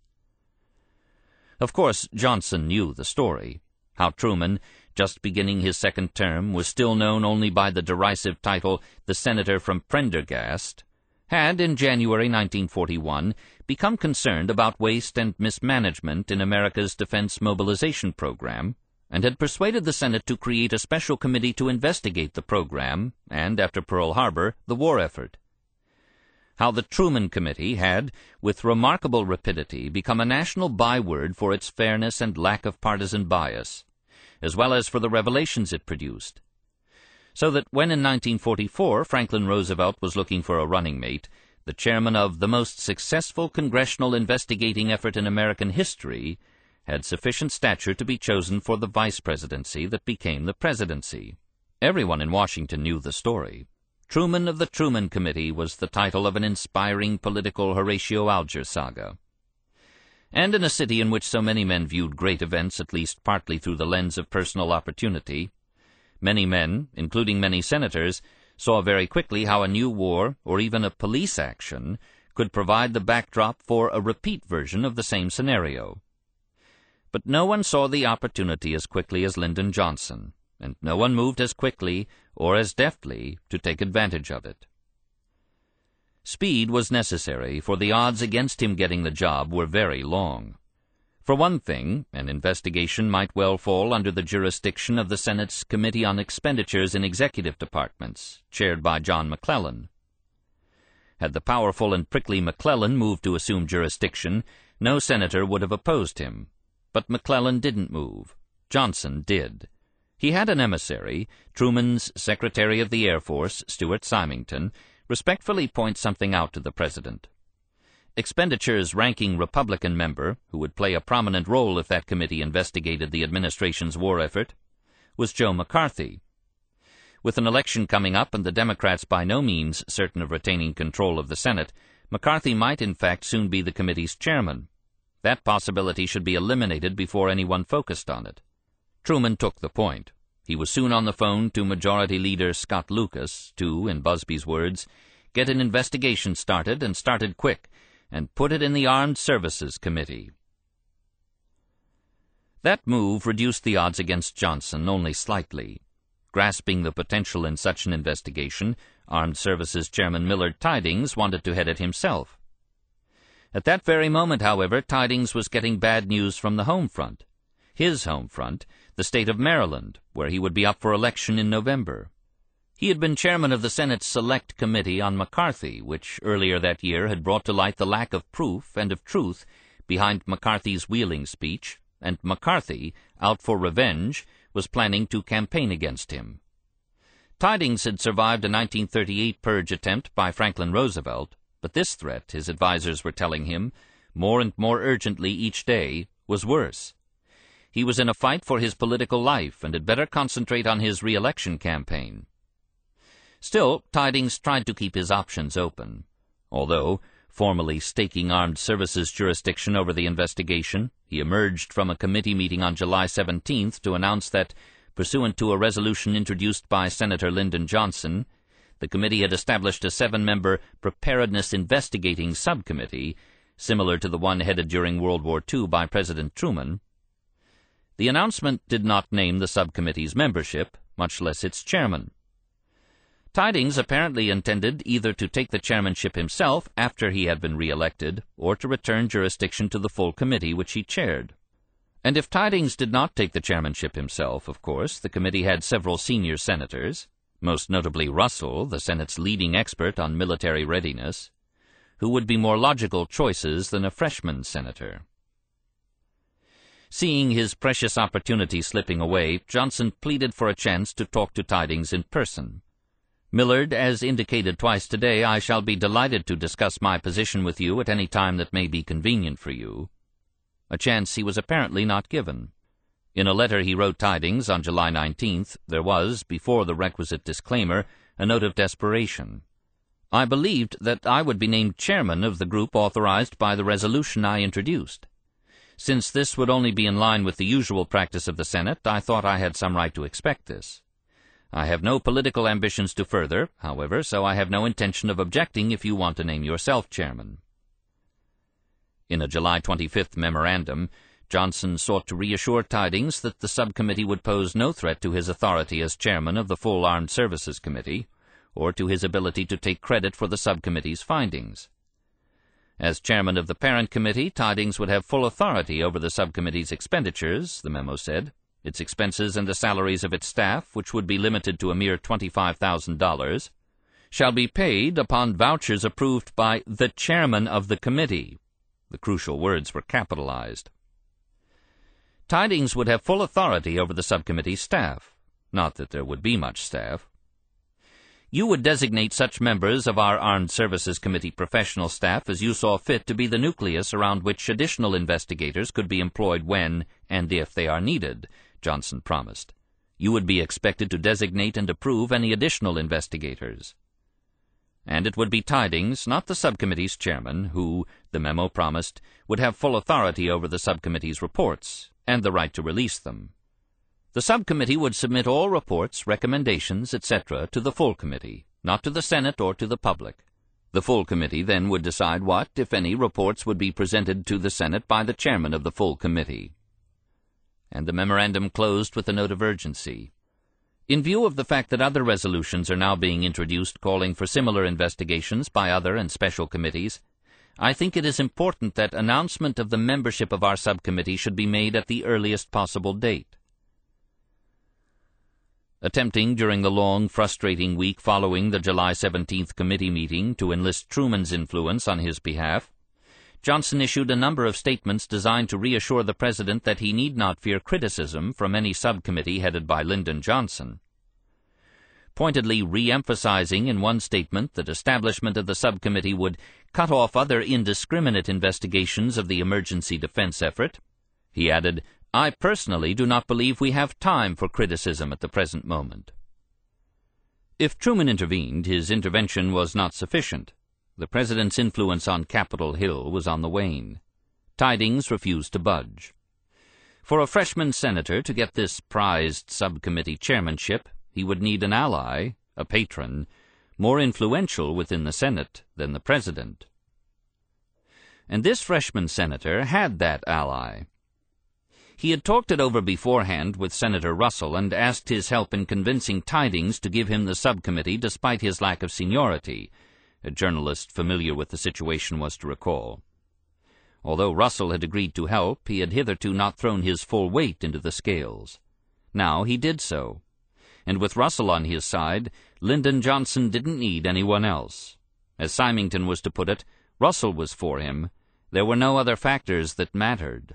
Of course, Johnson knew the story, how Truman, just beginning his second term, was still known only by the derisive title, the Senator from Prendergast, had, in January nineteen forty-one, become concerned about waste and mismanagement in America's defense mobilization program, and had persuaded the Senate to create a special committee to investigate the program and, after Pearl Harbor, the war effort. how the Truman Committee had, with remarkable rapidity, become a national byword for its fairness and lack of partisan bias, as well as for the revelations it produced. So that when in nineteen forty-four Franklin Roosevelt was looking for a running mate, the chairman of the most successful congressional investigating effort in American history had sufficient stature to be chosen for the vice presidency that became the presidency. Everyone in Washington knew the story. Truman of the Truman Committee was the title of an inspiring political Horatio Alger saga. And in a city in which so many men viewed great events at least partly through the lens of personal opportunity, many men, including many senators, saw very quickly how a new war, or even a police action, could provide the backdrop for a repeat version of the same scenario. But no one saw the opportunity as quickly as Lyndon Johnson, and no one moved as quickly or as deftly to take advantage of it. Speed was necessary, for the odds against him getting the job were very long. For one thing, an investigation might well fall under the jurisdiction of the Senate's Committee on Expenditures in Executive Departments, chaired by John McClellan. Had the powerful and prickly McClellan moved to assume jurisdiction, no senator would have opposed him. But McClellan didn't move. Johnson did. He had an emissary, Truman's Secretary of the Air Force, Stuart Symington, respectfully point something out to the President. Expenditure's ranking Republican member, who would play a prominent role if that committee investigated the administration's war effort, was Joe McCarthy. With an election coming up and the Democrats by no means certain of retaining control of the Senate, McCarthy might in fact soon be the committee's chairman. That possibility should be eliminated before anyone focused on it. Truman took the point. He was soon on the phone to Majority Leader Scott Lucas to, in Busby's words, get an investigation started, and started quick, and put it in the Armed Services Committee. That move reduced the odds against Johnson only slightly. Grasping the potential in such an investigation, Armed Services Chairman Millard Tydings wanted to head it himself. At that very moment, however, Tydings was getting bad news from the home front. His home front, the state of Maryland, where he would be up for election in November. He had been chairman of the Senate's Select Committee on McCarthy, which earlier that year had brought to light the lack of proof and of truth behind McCarthy's Wheeling speech, and McCarthy, out for revenge, was planning to campaign against him. Tydings had survived a nineteen thirty-eight purge attempt by Franklin Roosevelt, but this threat, his advisers were telling him, more and more urgently each day, was worse. He was in a fight for his political life and had better concentrate on his re-election campaign. Still, Tydings tried to keep his options open. Although, formally staking Armed Services jurisdiction over the investigation, he emerged from a committee meeting on July seventeenth to announce that, pursuant to a resolution introduced by Senator Lyndon Johnson, the committee had established a seven-member Preparedness Investigating Subcommittee, similar to the one headed during World War Two by President Truman. The announcement did not name the subcommittee's membership, much less its chairman. Tydings apparently intended either to take the chairmanship himself after he had been re-elected, or to return jurisdiction to the full committee which he chaired. And if Tydings did not take the chairmanship himself, of course, the committee had several senior senators, most notably Russell, the Senate's leading expert on military readiness, who would be more logical choices than a freshman senator. Seeing his precious opportunity slipping away, Johnson pleaded for a chance to talk to Tydings in person. Millard, as indicated twice today, I shall be delighted to discuss my position with you at any time that may be convenient for you. A chance he was apparently not given. In a letter he wrote Tydings on July nineteenth, there was, before the requisite disclaimer, a note of desperation. I believed that I would be named chairman of the group authorized by the resolution I introduced. Since this would only be in line with the usual practice of the Senate, I thought I had some right to expect this. I have no political ambitions to further, however, so I have no intention of objecting if you want to name yourself chairman. In a July twenty-fifth memorandum, Johnson sought to reassure Tydings that the subcommittee would pose no threat to his authority as chairman of the full Armed Services Committee, or to his ability to take credit for the subcommittee's findings. As chairman of the parent committee, Tydings would have full authority over the subcommittee's expenditures, the memo said, its expenses and the salaries of its staff, which would be limited to a mere twenty-five thousand dollars, shall be paid upon vouchers approved by the chairman of the committee. The crucial words were capitalized. Tidings would have full authority over the subcommittee's staff. Not that there would be much staff. You would designate such members of our Armed Services Committee professional staff as you saw fit to be the nucleus around which additional investigators could be employed when and if they are needed, Johnson promised. You would be expected to designate and approve any additional investigators. And it would be Tidings, not the subcommittee's chairman, who, the memo promised, would have full authority over the subcommittee's reports and the right to release them. The subcommittee would submit all reports, recommendations, et cetera to the full committee, not to the Senate or to the public. The full committee then would decide what, if any, reports would be presented to the Senate by the chairman of the full committee. And the memorandum closed with a note of urgency. In view of the fact that other resolutions are now being introduced calling for similar investigations by other and special committees, I think it is important that announcement of the membership of our subcommittee should be made at the earliest possible date. Attempting during the long, frustrating week following the July seventeenth committee meeting to enlist Truman's influence on his behalf, Johnson issued a number of statements designed to reassure the President that he need not fear criticism from any subcommittee headed by Lyndon Johnson. Pointedly re-emphasizing in one statement that establishment of the subcommittee would cut off other indiscriminate investigations of the emergency defense effort, he added, "I personally do not believe we have time for criticism at the present moment." If Truman intervened, his intervention was not sufficient. The President's influence on Capitol Hill was on the wane. Tidings refused to budge. For a freshman senator to get this prized subcommittee chairmanship, he would need an ally, a patron, more influential within the Senate than the President. And this freshman senator had that ally. He had talked it over beforehand with Senator Russell and asked his help in convincing Tidings to give him the subcommittee despite his lack of seniority, a journalist familiar with the situation was to recall. Although Russell had agreed to help, he had hitherto not thrown his full weight into the scales. Now he did so. And with Russell on his side, Lyndon Johnson didn't need anyone else. As Symington was to put it, Russell was for him. There were no other factors that mattered.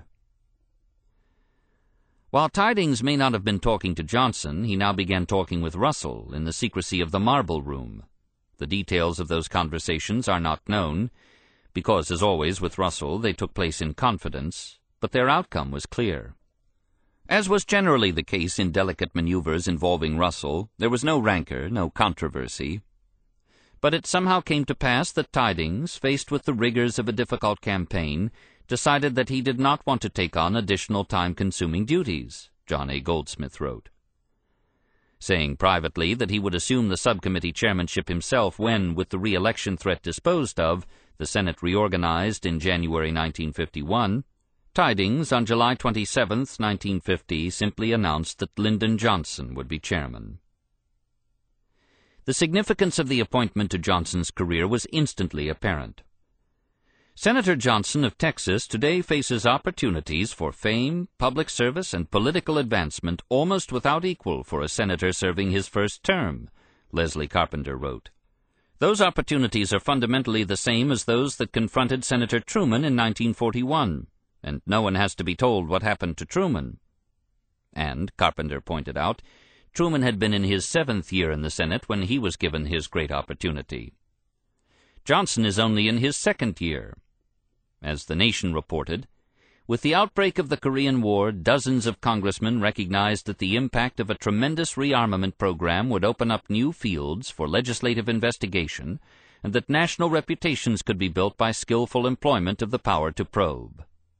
While Tidings may not have been talking to Johnson, he now began talking with Russell in the secrecy of the Marble Room. The details of those conversations are not known, because, as always with Russell, they took place in confidence, but their outcome was clear. As was generally the case in delicate maneuvers involving Russell, there was no rancor, no controversy. But it somehow came to pass that Tidings, faced with the rigors of a difficult campaign, decided that he did not want to take on additional time-consuming duties, John A. Goldsmith wrote. Saying privately that he would assume the subcommittee chairmanship himself when, with the re-election threat disposed of, the Senate reorganized in January nineteen fifty-one, Tidings, on July twenty-seventh, nineteen fifty, simply announced that Lyndon Johnson would be chairman. The significance of the appointment to Johnson's career was instantly apparent. Senator Johnson of Texas today faces opportunities for fame, public service, and political advancement almost without equal for a senator serving his first term, Leslie Carpenter wrote. Those opportunities are fundamentally the same as those that confronted Senator Truman in nineteen forty-one, and no one has to be told what happened to Truman. And, Carpenter pointed out, Truman had been in his seventh year in the Senate when he was given his great opportunity. Johnson is only in his second year. As The Nation reported, with the outbreak of the Korean War, dozens of congressmen recognized that the impact of a tremendous rearmament program would open up new fields for legislative investigation, and that national reputations could be built by skillful employment of the power to probe.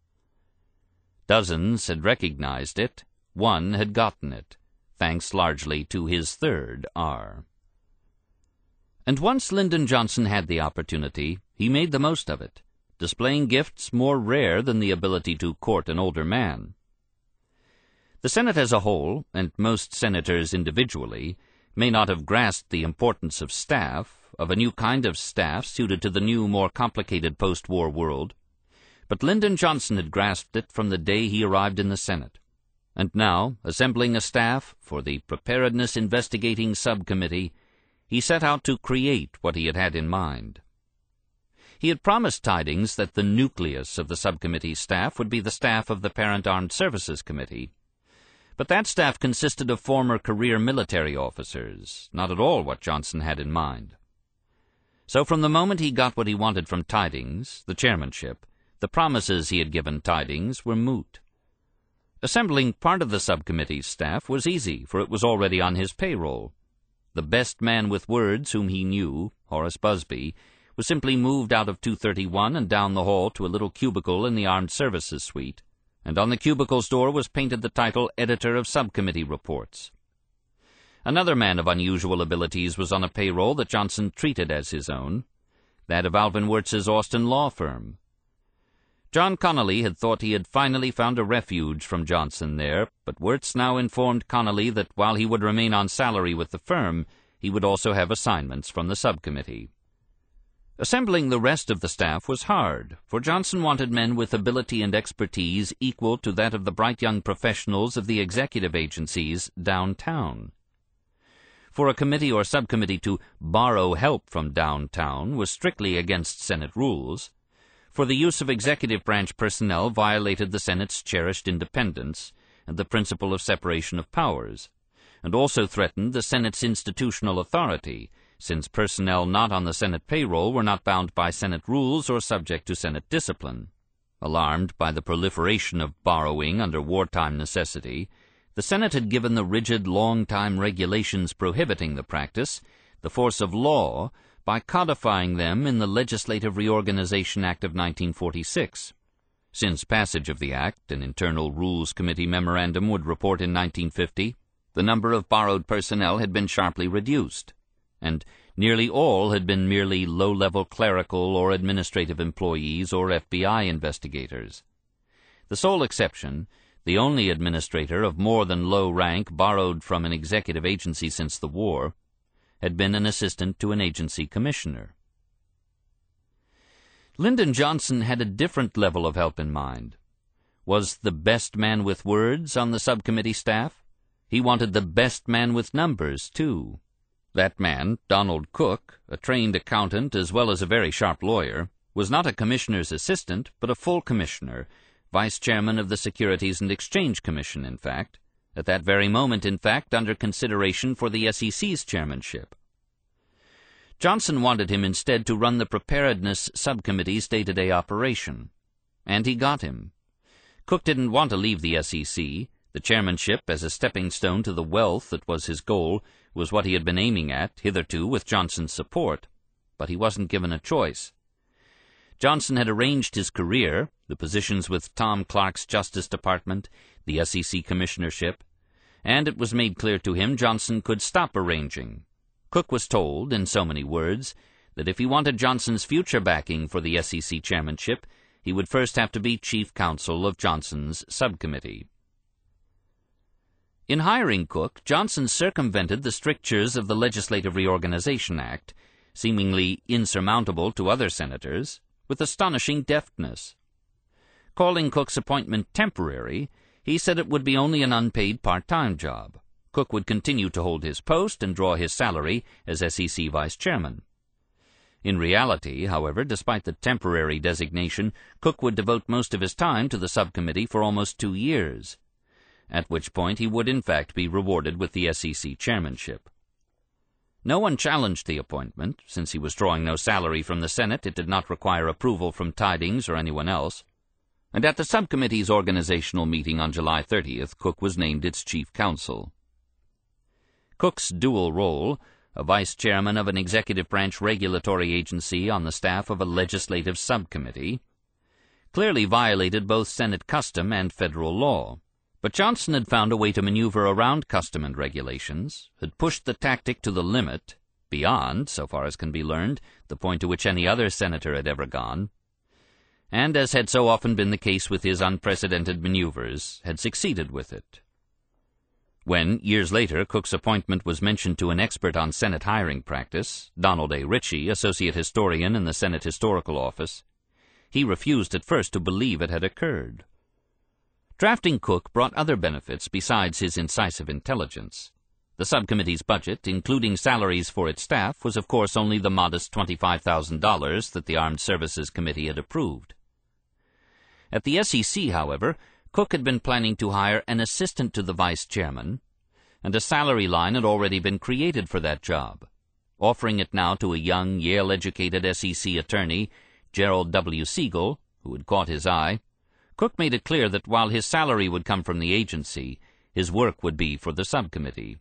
Dozens had recognized it. One had gotten it, thanks largely to his third R. And once Lyndon Johnson had the opportunity, he made the most of it, displaying gifts more rare than the ability to court an older man. The Senate as a whole, and most senators individually, may not have grasped the importance of staff, of a new kind of staff suited to the new, more complicated post-war world, but Lyndon Johnson had grasped it from the day he arrived in the Senate. And now, assembling a staff for the Preparedness Investigating Subcommittee, he set out to create what he had had in mind. He had promised Tydings that the nucleus of the subcommittee's staff would be the staff of the Parent Armed Services Committee. But that staff consisted of former career military officers, not at all what Johnson had in mind. So from the moment he got what he wanted from Tydings, the chairmanship, the promises he had given Tydings were moot. Assembling part of the subcommittee's staff was easy, for it was already on his payroll. The best man with words whom he knew, Horace Busby, was simply moved out of two thirty-one and down the hall to a little cubicle in the Armed Services Suite, and on the cubicle's door was painted the title Editor of Subcommittee Reports. Another man of unusual abilities was on a payroll that Johnson treated as his own, that of Alvin Wirtz's Austin law firm. John Connolly had thought he had finally found a refuge from Johnson there, but Wirtz now informed Connolly that while he would remain on salary with the firm, he would also have assignments from the subcommittee. Assembling the rest of the staff was hard, for Johnson wanted men with ability and expertise equal to that of the bright young professionals of the executive agencies downtown. For a committee or subcommittee to borrow help from downtown was strictly against Senate rules, for the use of executive branch personnel violated the Senate's cherished independence and the principle of separation of powers, and also threatened the Senate's institutional authority, since personnel not on the Senate payroll were not bound by Senate rules or subject to Senate discipline. Alarmed by the proliferation of borrowing under wartime necessity, the Senate had given the rigid long-time regulations prohibiting the practice the force of law by codifying them in the Legislative Reorganization Act of nineteen forty-six. Since passage of the Act, an Internal Rules Committee memorandum would report in nineteen fifty, the number of borrowed personnel had been sharply reduced, and nearly all had been merely low-level clerical or administrative employees or F B I investigators. The sole exception, the only administrator of more than low rank borrowed from an executive agency since the war, had been an assistant to an agency commissioner. Lyndon Johnson had a different level of help in mind. Was the best man with words on the subcommittee staff? He wanted the best man with numbers, too. That man, Donald Cook, a trained accountant as well as a very sharp lawyer, was not a commissioner's assistant, but a full commissioner, vice chairman of the Securities and Exchange Commission, in fact, at that very moment, in fact, under consideration for the S E C's chairmanship. Johnson wanted him instead to run the Preparedness Subcommittee's day-to-day operation, and he got him. Cook didn't want to leave the S E C. The chairmanship, as a stepping stone to the wealth that was his goal, was what he had been aiming at, hitherto, with Johnson's support, but he wasn't given a choice. Johnson had arranged his career, the positions with Tom Clark's Justice Department, the S E C commissionership, and it was made clear to him Johnson could stop arranging. Cook was told, in so many words, that if he wanted Johnson's future backing for the S E C chairmanship, he would first have to be chief counsel of Johnson's subcommittee. In hiring Cook, Johnson circumvented the strictures of the Legislative Reorganization Act, seemingly insurmountable to other senators, with astonishing deftness. Calling Cook's appointment temporary, he said it would be only an unpaid part-time job. Cook would continue to hold his post and draw his salary as S E C vice chairman. In reality, however, despite the temporary designation, Cook would devote most of his time to the subcommittee for almost two years, at which point he would in fact be rewarded with the S E C chairmanship. No one challenged the appointment. Since he was drawing no salary from the Senate, it did not require approval from Tydings or anyone else. And at the subcommittee's organizational meeting on July thirtieth, Cook was named its chief counsel. Cook's dual role, a vice chairman of an executive branch regulatory agency on the staff of a legislative subcommittee, clearly violated both Senate custom and federal law. But Johnson had found a way to maneuver around custom and regulations, had pushed the tactic to the limit, beyond, so far as can be learned, the point to which any other senator had ever gone, and, as had so often been the case with his unprecedented maneuvers, had succeeded with it. When, years later, Cook's appointment was mentioned to an expert on Senate hiring practice, Donald A. Ritchie, associate historian in the Senate Historical Office, he refused at first to believe it had occurred. Drafting Cook brought other benefits besides his incisive intelligence. The subcommittee's budget, including salaries for its staff, was of course only the modest twenty-five thousand dollars that the Armed Services Committee had approved. At the S E C, however, Cook had been planning to hire an assistant to the vice chairman, and a salary line had already been created for that job. Offering it now to a young, Yale-educated S E C attorney, Gerald W. Siegel, who had caught his eye, Cook made it clear that while his salary would come from the agency, his work would be for the subcommittee.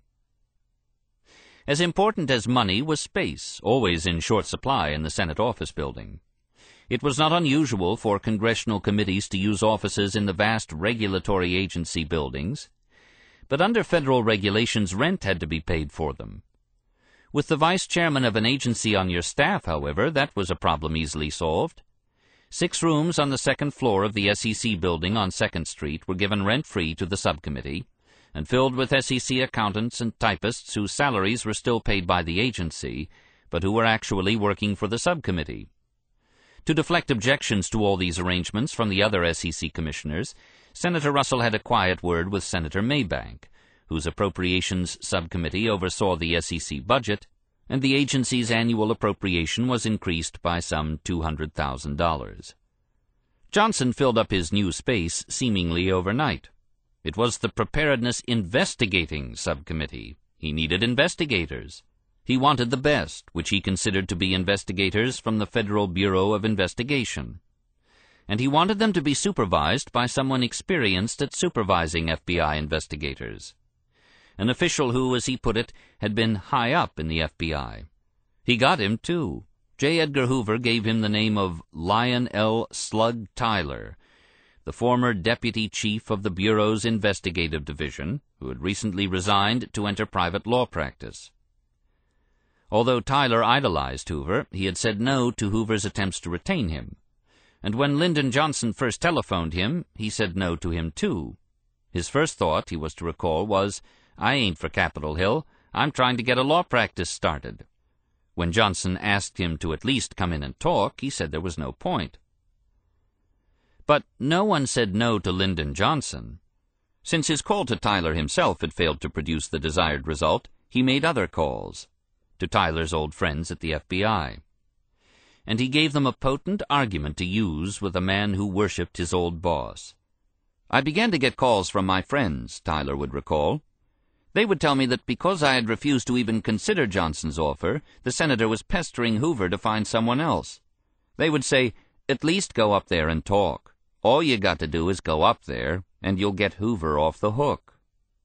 As important as money was space, always in short supply in the Senate office building. It was not unusual for congressional committees to use offices in the vast regulatory agency buildings, but under federal regulations rent had to be paid for them. With the vice chairman of an agency on your staff, however, that was a problem easily solved. Six rooms on the second floor of the S E C building on second Street were given rent-free to the subcommittee, and filled with S E C accountants and typists whose salaries were still paid by the agency, but who were actually working for the subcommittee. To deflect objections to all these arrangements from the other S E C commissioners, Senator Russell had a quiet word with Senator Maybank, whose Appropriations Subcommittee oversaw the S E C budget, and the agency's annual appropriation was increased by some two hundred thousand dollars. Johnson filled up his new space seemingly overnight. It was the Preparedness Investigating Subcommittee. He needed investigators. He wanted the best, which he considered to be investigators from the Federal Bureau of Investigation. And he wanted them to be supervised by someone experienced at supervising F B I investigators. An official who, as he put it, had been high up in the F B I. He got him, too. J. Edgar Hoover gave him the name of Lyon L. Slug Tyler, the former deputy chief of the Bureau's investigative division, who had recently resigned to enter private law practice. Although Tyler idolized Hoover, he had said no to Hoover's attempts to retain him. And when Lyndon Johnson first telephoned him, he said no to him, too. His first thought, he was to recall, was, "I ain't for Capitol Hill. I'm trying to get a law practice started." When Johnson asked him to at least come in and talk, he said there was no point. But no one said no to Lyndon Johnson. Since his call to Tyler himself had failed to produce the desired result, he made other calls to Tyler's old friends at the F B I. And he gave them a potent argument to use with a man who worshipped his old boss. "I began to get calls from my friends," Tyler would recall. "They would tell me that because I had refused to even consider Johnson's offer, the senator was pestering Hoover to find someone else. They would say, 'At least go up there and talk. All you got to do is go up there, and you'll get Hoover off the hook.'"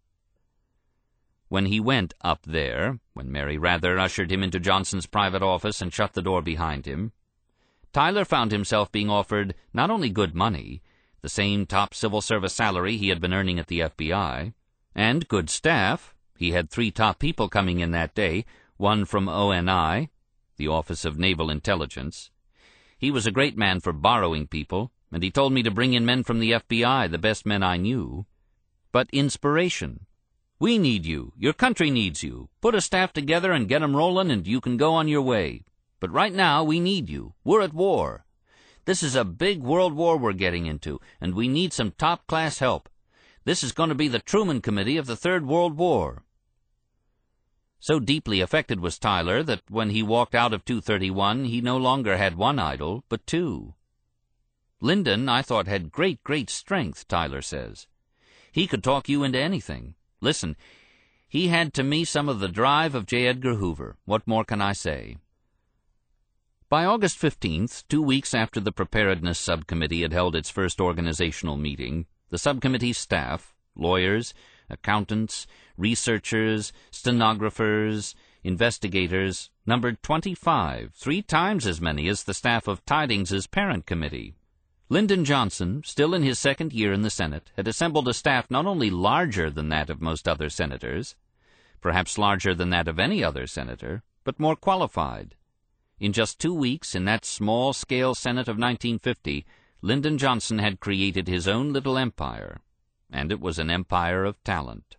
When he went up there, when Mary Rather ushered him into Johnson's private office and shut the door behind him, Tyler found himself being offered not only good money, the same top civil service salary he had been earning at the F B I, and good staff. He had three top people coming in that day, one from O N I, the Office of Naval Intelligence. He was a great man for borrowing people, and he told me to bring in men from the F B I, the best men I knew. But inspiration. "We need you. Your country needs you. Put a staff together and get 'em rolling, and you can go on your way. But right now, we need you. We're at war. This is a big world war we're getting into, and we need some top-class help. This is going to be the Truman Committee of the Third World War." So deeply affected was Tyler that when he walked out of two thirty-one, he no longer had one idol, but two. "Lyndon, I thought, had great, great strength," Tyler says. "He could talk you into anything. Listen, he had to me some of the drive of J. Edgar Hoover. What more can I say?" By August fifteenth, two weeks after the Preparedness Subcommittee had held its first organizational meeting, the subcommittee's staff, lawyers, accountants, researchers, stenographers, investigators, numbered twenty-five, three times as many as the staff of Tidings's parent committee. Lyndon Johnson, still in his second year in the Senate, had assembled a staff not only larger than that of most other senators, perhaps larger than that of any other senator, but more qualified. In just two weeks, in that small-scale Senate of nineteen fifty, Lyndon Johnson had created his own little empire, and it was an empire of talent.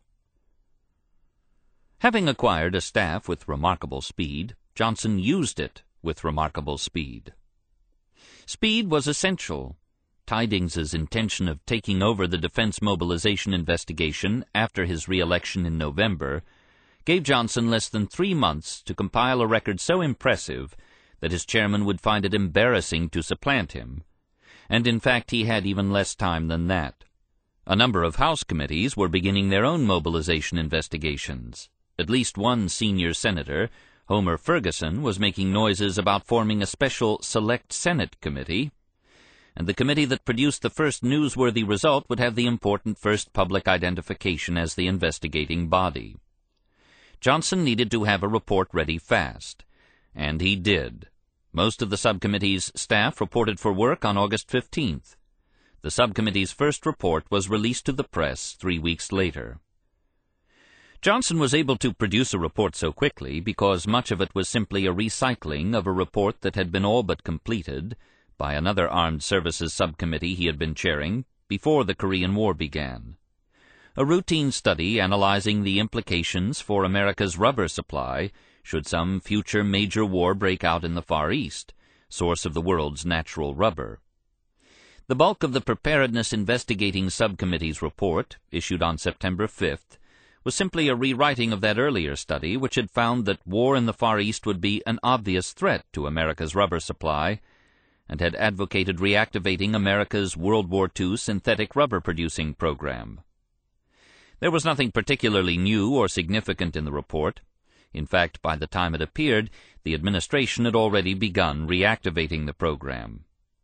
Having acquired a staff with remarkable speed, Johnson used it with remarkable speed. Speed was essential. Tidings's intention of taking over the defense mobilization investigation after his re-election in November gave Johnson less than three months to compile a record so impressive that his chairman would find it embarrassing to supplant him. And in fact he had even less time than that. A number of House committees were beginning their own mobilization investigations. At least one senior senator, Homer Ferguson, was making noises about forming a special Select Senate Committee, and the committee that produced the first newsworthy result would have the important first public identification as the investigating body. Johnson needed to have a report ready fast, and he did. Most of the subcommittee's staff reported for work on August fifteenth. The subcommittee's first report was released to the press three weeks later. Johnson was able to produce a report so quickly because much of it was simply a recycling of a report that had been all but completed by another armed services subcommittee he had been chairing before the Korean War began. A routine study analyzing the implications for America's rubber supply should some future major war break out in the Far East, source of the world's natural rubber. The bulk of the Preparedness Investigating Subcommittee's report, issued on September fifth, was simply a rewriting of that earlier study which had found that war in the Far East would be an obvious threat to America's rubber supply, and had advocated reactivating America's World War Two synthetic rubber-producing program. There was nothing particularly new or significant in the report. In fact, by the time it appeared, the administration had already begun reactivating the program.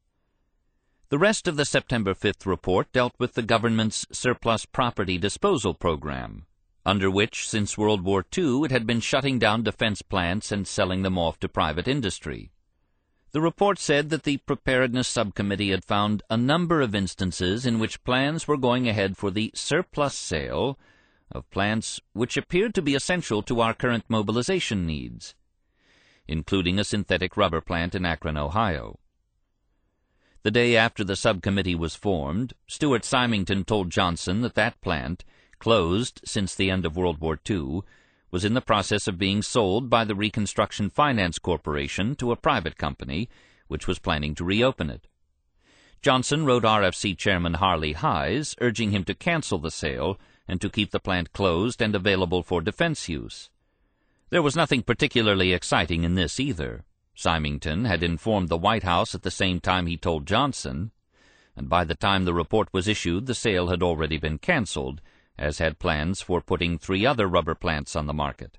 The rest of the September fifth report dealt with the government's surplus property disposal program, under which, since World War Two, it had been shutting down defense plants and selling them off to private industry. The report said that the Preparedness Subcommittee had found a number of instances in which plans were going ahead for the surplus sale of plants which appeared to be essential to our current mobilization needs, including a synthetic rubber plant in Akron, Ohio. The day after the subcommittee was formed, Stuart Symington told Johnson that that plant, closed since the end of World War Two, was in the process of being sold by the Reconstruction Finance Corporation to a private company, which was planning to reopen it. Johnson wrote R F C Chairman Harley Hayes, urging him to cancel the sale and to keep the plant closed and available for defense use. There was nothing particularly exciting in this either. Symington had informed the White House at the same time he told Johnson, and by the time the report was issued the sale had already been canceled, as had plans for putting three other rubber plants on the market.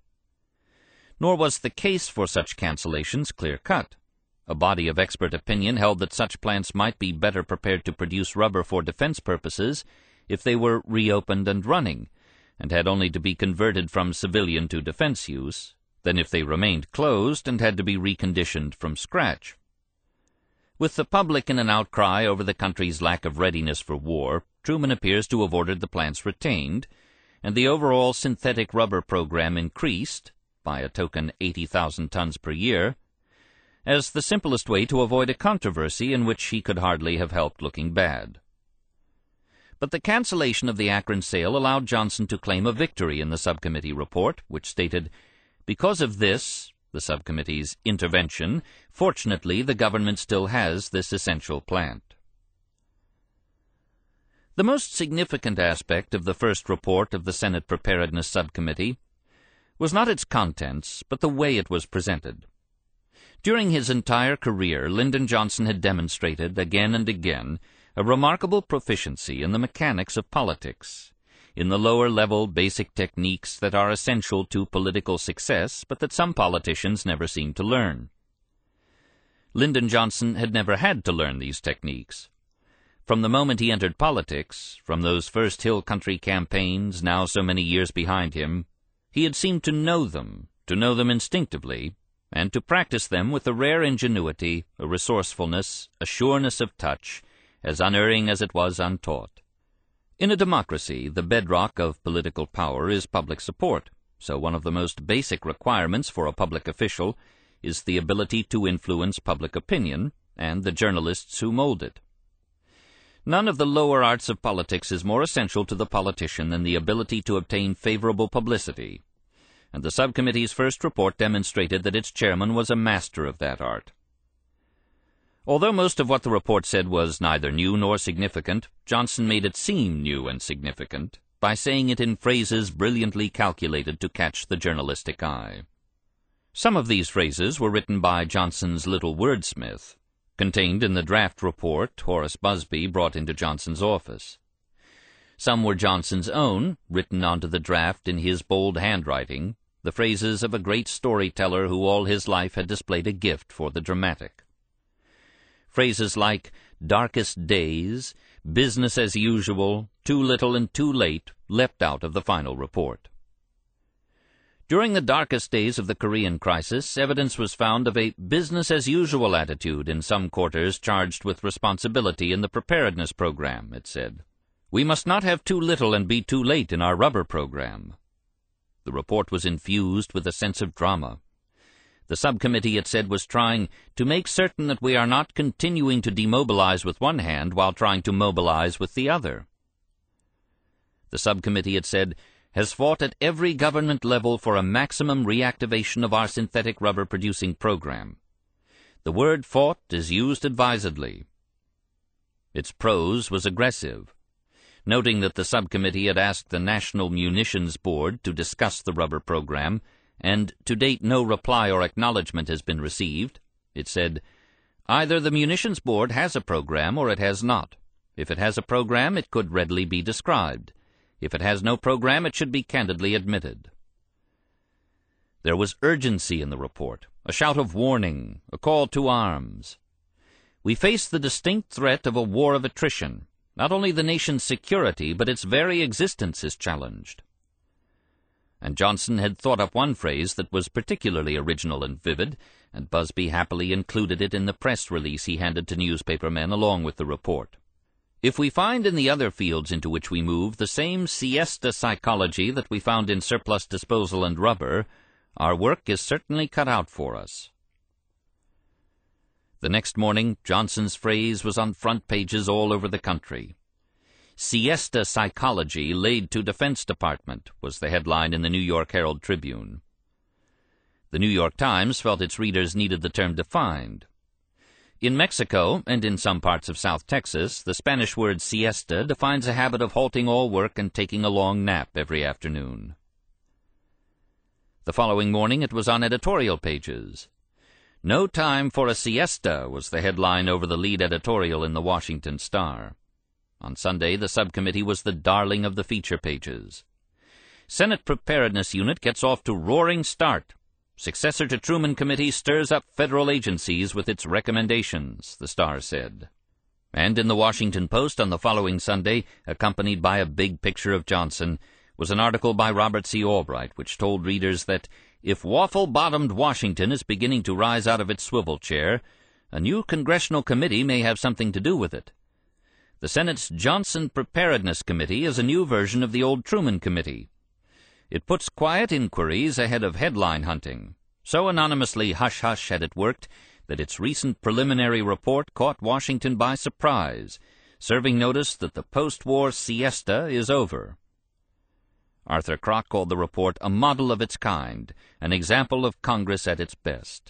Nor was the case for such cancellations clear-cut. A body of expert opinion held that such plants might be better prepared to produce rubber for defense purposes if they were reopened and running, and had only to be converted from civilian to defense use, than if they remained closed and had to be reconditioned from scratch. With the public in an outcry over the country's lack of readiness for war, Truman appears to have ordered the plants retained, and the overall synthetic rubber program increased, by a token eighty thousand tons per year, as the simplest way to avoid a controversy in which he could hardly have helped looking bad. But the cancellation of the Akron sale allowed Johnson to claim a victory in the subcommittee report, which stated, "Because of this, the subcommittee's intervention, fortunately the government still has this essential plant." The most significant aspect of the first report of the Senate Preparedness Subcommittee was not its contents, but the way it was presented. During his entire career, Lyndon Johnson had demonstrated, again and again, a remarkable proficiency in the mechanics of politics, in the lower-level basic techniques that are essential to political success, but that some politicians never seem to learn. Lyndon Johnson had never had to learn these techniques. From the moment he entered politics, from those first Hill Country campaigns, now so many years behind him, he had seemed to know them, to know them instinctively, and to practice them with a rare ingenuity, a resourcefulness, a sureness of touch, as unerring as it was untaught. In a democracy, the bedrock of political power is public support, so one of the most basic requirements for a public official is the ability to influence public opinion and the journalists who mold it. None of the lower arts of politics is more essential to the politician than the ability to obtain favorable publicity, and the subcommittee's first report demonstrated that its chairman was a master of that art. Although most of what the report said was neither new nor significant, Johnson made it seem new and significant, by saying it in phrases brilliantly calculated to catch the journalistic eye. Some of these phrases were written by Johnson's little wordsmith, contained in the draft report Horace Busby brought into Johnson's office. Some were Johnson's own, written onto the draft in his bold handwriting, the phrases of a great storyteller who all his life had displayed a gift for the dramatic. Phrases like darkest days, business as usual, too little and too late leapt out of the final report. During the darkest days of the Korean crisis, evidence was found of a business-as-usual attitude in some quarters charged with responsibility in the preparedness program, it said. We must not have too little and be too late in our rubber program. The report was infused with a sense of drama. The subcommittee, it said, was trying to make certain that we are not continuing to demobilize with one hand while trying to mobilize with the other. The subcommittee, it said, has fought at every government level for a maximum reactivation of our synthetic rubber-producing program. The word fought is used advisedly. Its prose was aggressive. Noting that the subcommittee had asked the National Munitions Board to discuss the rubber program, and to date no reply or acknowledgment has been received, it said, either the Munitions Board has a program or it has not. If it has a program, it could readily be described. If it has no program, it should be candidly admitted. There was urgency in the report, a shout of warning, a call to arms. We face the distinct threat of a war of attrition. Not only the nation's security, but its very existence is challenged. And Johnson had thought up one phrase that was particularly original and vivid, and Busby happily included it in the press release he handed to newspaper men along with the report. If we find in the other fields into which we move the same siesta psychology that we found in surplus disposal and rubber, our work is certainly cut out for us. The next morning, Johnson's phrase was on front pages all over the country. Siesta psychology laid to Defense Department was the headline in the New York Herald Tribune. The New York Times felt its readers needed the term defined. In Mexico, and in some parts of South Texas, the Spanish word siesta defines a habit of halting all work and taking a long nap every afternoon. The following morning it was on editorial pages. No time for a siesta was the headline over the lead editorial in the Washington Star. On Sunday, the subcommittee was the darling of the feature pages. Senate Preparedness Unit gets off to roaring start. Successor to Truman Committee stirs up federal agencies with its recommendations, the Star said. And in the Washington Post on the following Sunday, accompanied by a big picture of Johnson, was an article by Robert C. Albright which told readers that if waffle-bottomed Washington is beginning to rise out of its swivel chair, a new congressional committee may have something to do with it. The Senate's Johnson Preparedness Committee is a new version of the old Truman Committee. It puts quiet inquiries ahead of headline hunting. So anonymously hush-hush had it worked that its recent preliminary report caught Washington by surprise, serving notice that the post-war siesta is over. Arthur Kroc called the report a model of its kind, an example of Congress at its best.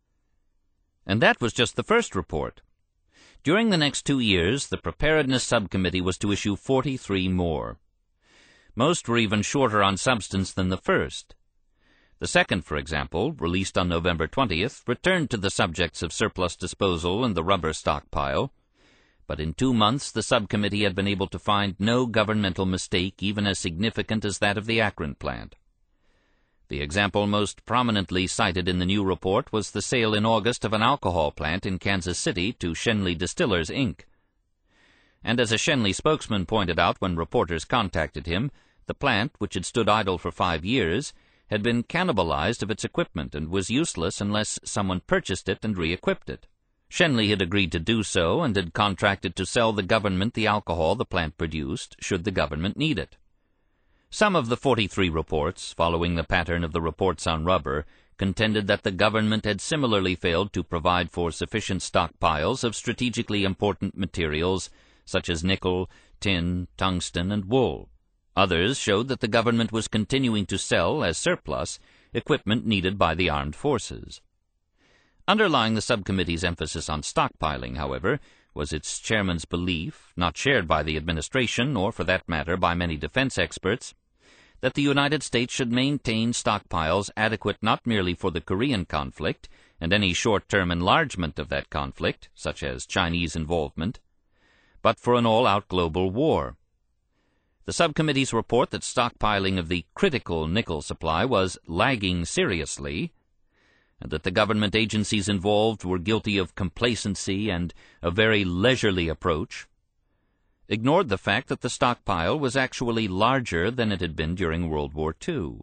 And that was just the first report. During the next two years, the Preparedness Subcommittee was to issue forty-three more. Most were even shorter on substance than the first. The second, for example, released on November twentieth, returned to the subjects of surplus disposal and the rubber stockpile. But in two months the subcommittee had been able to find no governmental mistake even as significant as that of the Akron plant. The example most prominently cited in the new report was the sale in August of an alcohol plant in Kansas City to Schenley Distillers, Incorporated. And as a Schenley spokesman pointed out when reporters contacted him, the plant, which had stood idle for five years, had been cannibalized of its equipment and was useless unless someone purchased it and re-equipped it. Schenley had agreed to do so and had contracted to sell the government the alcohol the plant produced, should the government need it. Some of the forty-three reports, following the pattern of the reports on rubber, contended that the government had similarly failed to provide for sufficient stockpiles of strategically important materials such as nickel, tin, tungsten, and wool. Others showed that the government was continuing to sell, as surplus, equipment needed by the armed forces. Underlying the subcommittee's emphasis on stockpiling, however, was its chairman's belief, not shared by the administration, or for that matter by many defense experts, that the United States should maintain stockpiles adequate not merely for the Korean conflict and any short-term enlargement of that conflict, such as Chinese involvement, but for an all-out global war. The subcommittee's report that stockpiling of the critical nickel supply was lagging seriously, and that the government agencies involved were guilty of complacency and a very leisurely approach, ignored the fact that the stockpile was actually larger than it had been during World War Two.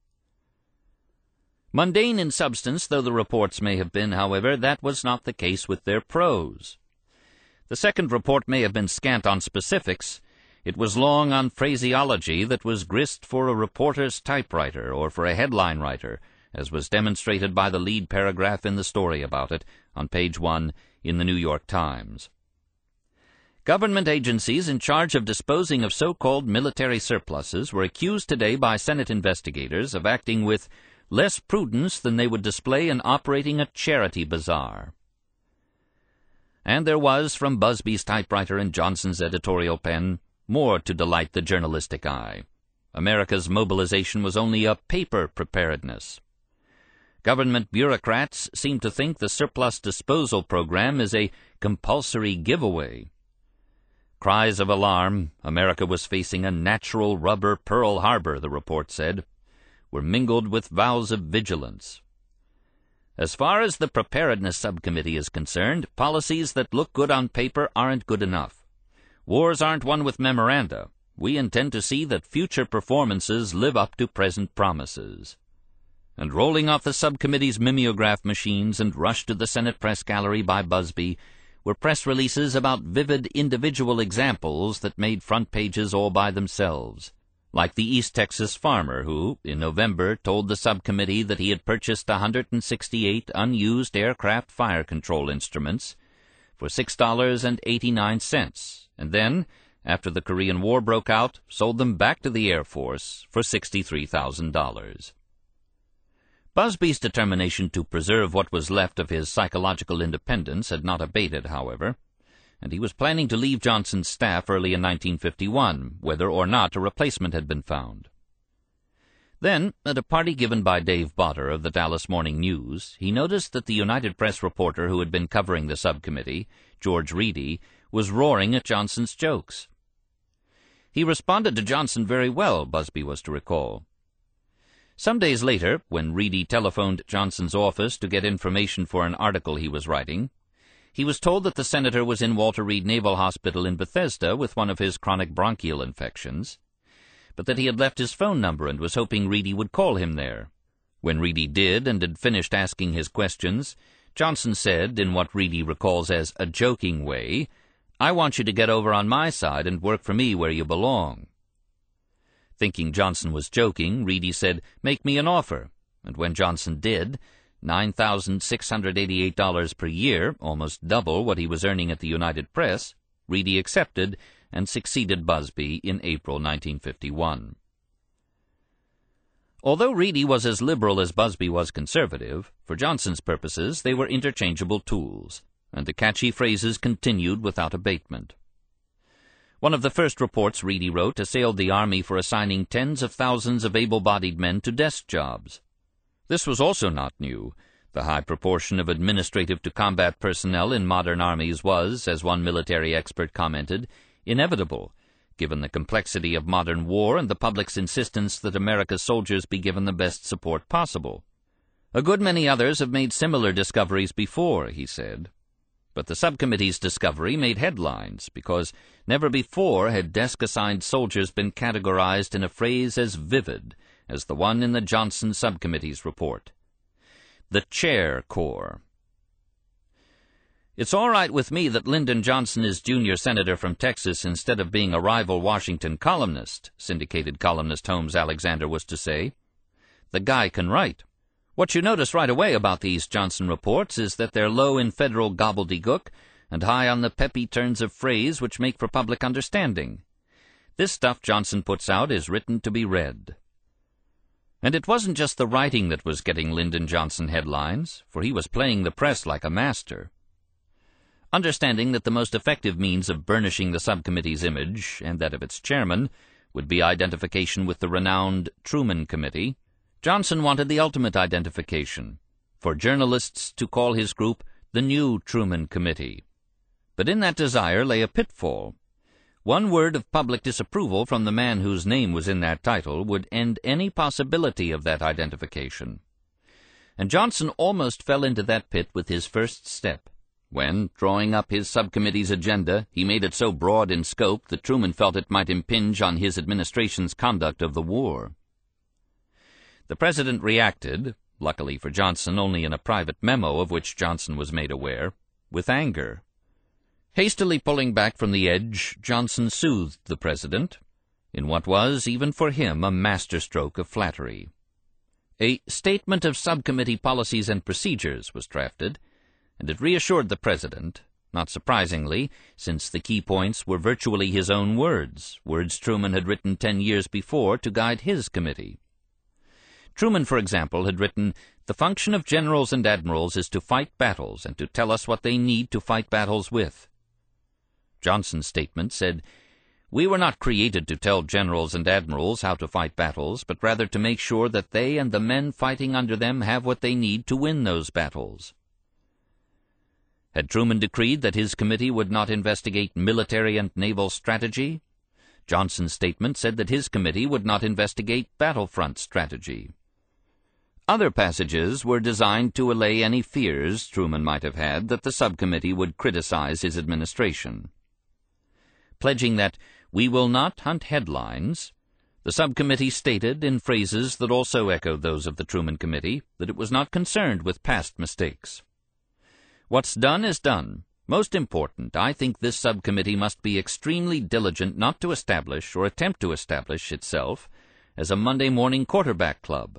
Mundane in substance though the reports may have been, however, that was not the case with their prose. The second report may have been scant on specifics. It was long on phraseology that was grist for a reporter's typewriter or for a headline writer, as was demonstrated by the lead paragraph in the story about it on page one in the New York Times. Government agencies in charge of disposing of so-called military surpluses were accused today by Senate investigators of acting with less prudence than they would display in operating a charity bazaar. And there was, from Busby's typewriter and Johnson's editorial pen, more to delight the journalistic eye. America's mobilization was only a paper preparedness. Government bureaucrats seem to think the surplus disposal program is a compulsory giveaway. Cries of alarm, America was facing a natural rubber Pearl Harbor, the report said, were mingled with vows of vigilance. As far as the Preparedness Subcommittee is concerned, policies that look good on paper aren't good enough. Wars aren't won with memoranda. We intend to see that future performances live up to present promises. And rolling off the subcommittee's mimeograph machines and rushed to the Senate press gallery by Busby were press releases about vivid individual examples that made front pages all by themselves, like the East Texas farmer who, in November, told the subcommittee that he had purchased one hundred sixty-eight unused aircraft fire control instruments for six dollars and eighty-nine cents, and then, after the Korean War broke out, sold them back to the Air Force for sixty-three thousand dollars. Busby's determination to preserve what was left of his psychological independence had not abated, however, and he was planning to leave Johnson's staff early in nineteen fifty-one, whether or not a replacement had been found. Then, at a party given by Dave Botter of the Dallas Morning News, he noticed that the United Press reporter who had been covering the subcommittee, George Reedy, was roaring at Johnson's jokes. He responded to Johnson very well, Busby was to recall. Some days later, when Reedy telephoned Johnson's office to get information for an article he was writing, he was told that the senator was in Walter Reed Naval Hospital in Bethesda with one of his chronic bronchial infections, but that he had left his phone number and was hoping Reedy would call him there. When Reedy did and had finished asking his questions, Johnson said, in what Reedy recalls as a joking way, "I want you to get over on my side and work for me where you belong." Thinking Johnson was joking, Reedy said, "Make me an offer," and when Johnson did, nine thousand six hundred eighty-eight dollars per year, almost double what he was earning at the United Press, Reedy accepted and succeeded Busby in April nineteen fifty-one. Although Reedy was as liberal as Busby was conservative, for Johnson's purposes they were interchangeable tools, and the catchy phrases continued without abatement. One of the first reports Reedy wrote assailed the Army for assigning tens of thousands of able-bodied men to desk jobs. This was also not new. The high proportion of administrative to combat personnel in modern armies was, as one military expert commented, inevitable, given the complexity of modern war and the public's insistence that America's soldiers be given the best support possible. A good many others have made similar discoveries before, he said. But the subcommittee's discovery made headlines because never before had desk-assigned soldiers been categorized in a phrase as vivid as the one in the Johnson subcommittee's report. The Chair Corps. "It's all right with me that Lyndon Johnson is junior senator from Texas instead of being a rival Washington columnist," syndicated columnist Holmes Alexander was to say. "The guy can write. What you notice right away about these Johnson reports is that they're low in federal gobbledygook and high on the peppy turns of phrase which make for public understanding. This stuff Johnson puts out is written to be read." And it wasn't just the writing that was getting Lyndon Johnson headlines, for he was playing the press like a master. Understanding that the most effective means of burnishing the subcommittee's image, and that of its chairman, would be identification with the renowned Truman Committee, Johnson wanted the ultimate identification, for journalists to call his group the New Truman Committee. But in that desire lay a pitfall. One word of public disapproval from the man whose name was in that title would end any possibility of that identification. And Johnson almost fell into that pit with his first step, when, drawing up his subcommittee's agenda, he made it so broad in scope that Truman felt it might impinge on his administration's conduct of the war. The President reacted, luckily for Johnson only in a private memo of which Johnson was made aware, with anger. Hastily pulling back from the edge, Johnson soothed the President, in what was, even for him, a masterstroke of flattery. A Statement of Subcommittee Policies and Procedures was drafted, and it reassured the President, not surprisingly, since the key points were virtually his own words, words Truman had written ten years before to guide his committee. Truman, for example, had written, "The function of generals and admirals is to fight battles and to tell us what they need to fight battles with." Johnson's statement said, "We were not created to tell generals and admirals how to fight battles, but rather to make sure that they and the men fighting under them have what they need to win those battles." Had Truman decreed that his committee would not investigate military and naval strategy? Johnson's statement said that his committee would not investigate battlefront strategy. Other passages were designed to allay any fears Truman might have had that the subcommittee would criticize his administration. Pledging that "we will not hunt headlines," the subcommittee stated, in phrases that also echoed those of the Truman Committee, that it was not concerned with past mistakes. What's done is done. Most important, I think this subcommittee must be extremely diligent not to establish or attempt to establish itself as a Monday morning quarterback club.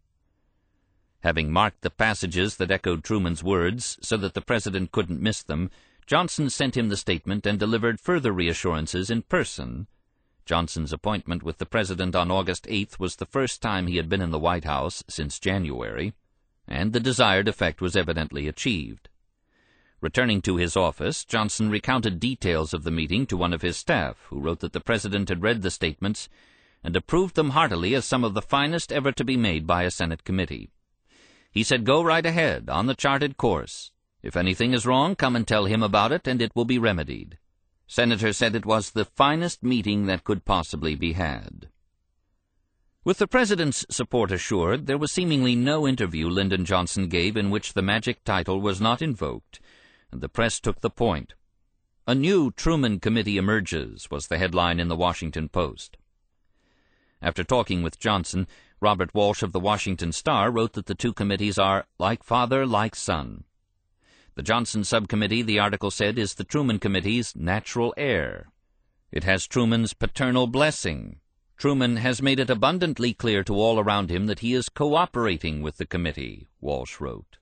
Having marked the passages that echoed Truman's words so that the President couldn't miss them, Johnson sent him the statement and delivered further reassurances in person. Johnson's appointment with the President on August eighth was the first time he had been in the White House since January, and the desired effect was evidently achieved. Returning to his office, Johnson recounted details of the meeting to one of his staff, who wrote that the President had read the statements and approved them heartily as some of the finest ever to be made by a Senate committee. He said, "Go right ahead, on the charted course. If anything is wrong, come and tell him about it, and it will be remedied." Senator said it was the finest meeting that could possibly be had. With the President's support assured, there was seemingly no interview Lyndon Johnson gave in which the magic title was not invoked, and the press took the point. "A New Truman Committee Emerges," was the headline in the Washington Post. After talking with Johnson, Robert Walsh of the Washington Star wrote that the two committees are like father, like son. The Johnson subcommittee, the article said, is the Truman Committee's natural heir. It has Truman's paternal blessing. Truman has made it abundantly clear to all around him that he is cooperating with the committee, Walsh wrote.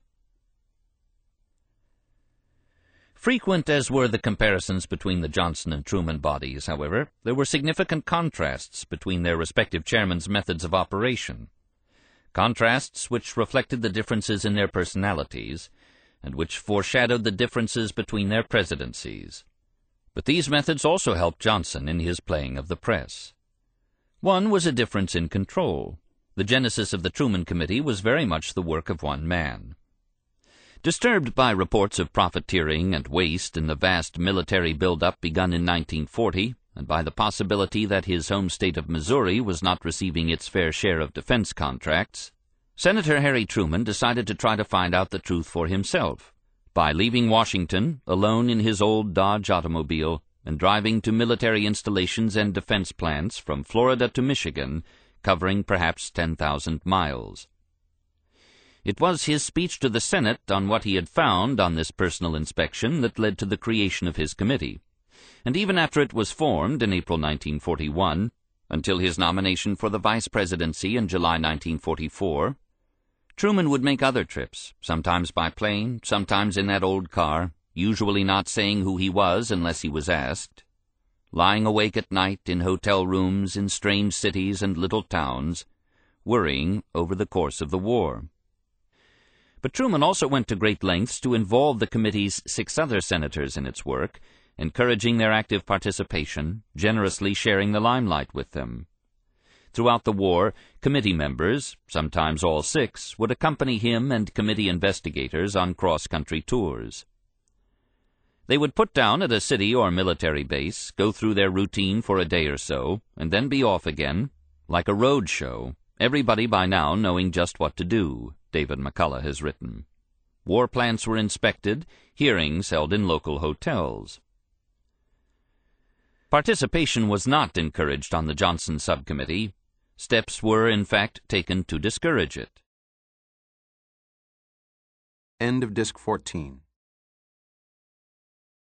Frequent as were the comparisons between the Johnson and Truman bodies, however, there were significant contrasts between their respective chairmen's methods of operation. Contrasts which reflected the differences in their personalities, and which foreshadowed the differences between their presidencies. But these methods also helped Johnson in his playing of the press. One was a difference in control. The genesis of the Truman Committee was very much the work of one man. Disturbed by reports of profiteering and waste in the vast military build-up begun in nineteen forty, and by the possibility that his home state of Missouri was not receiving its fair share of defense contracts, Senator Harry Truman decided to try to find out the truth for himself by leaving Washington alone in his old Dodge automobile and driving to military installations and defense plants from Florida to Michigan, covering perhaps ten thousand miles. It was his speech to the Senate on what he had found on this personal inspection that led to the creation of his committee, and even after it was formed in April nineteen forty-one, until his nomination for the vice presidency in July nineteen forty-four, Truman would make other trips, sometimes by plane, sometimes in that old car, usually not saying who he was unless he was asked, lying awake at night in hotel rooms in strange cities and little towns, worrying over the course of the war. But Truman also went to great lengths to involve the committee's six other senators in its work, encouraging their active participation, generously sharing the limelight with them. Throughout the war, committee members, sometimes all six, would accompany him and committee investigators on cross-country tours. They would put down at a city or military base, go through their routine for a day or so, and then be off again, like a road show, everybody by now knowing just what to do, David McCullough has written. War plants were inspected, hearings held in local hotels. Participation was not encouraged on the Johnson subcommittee. Steps were, in fact, taken to discourage it. End of Disc fourteen.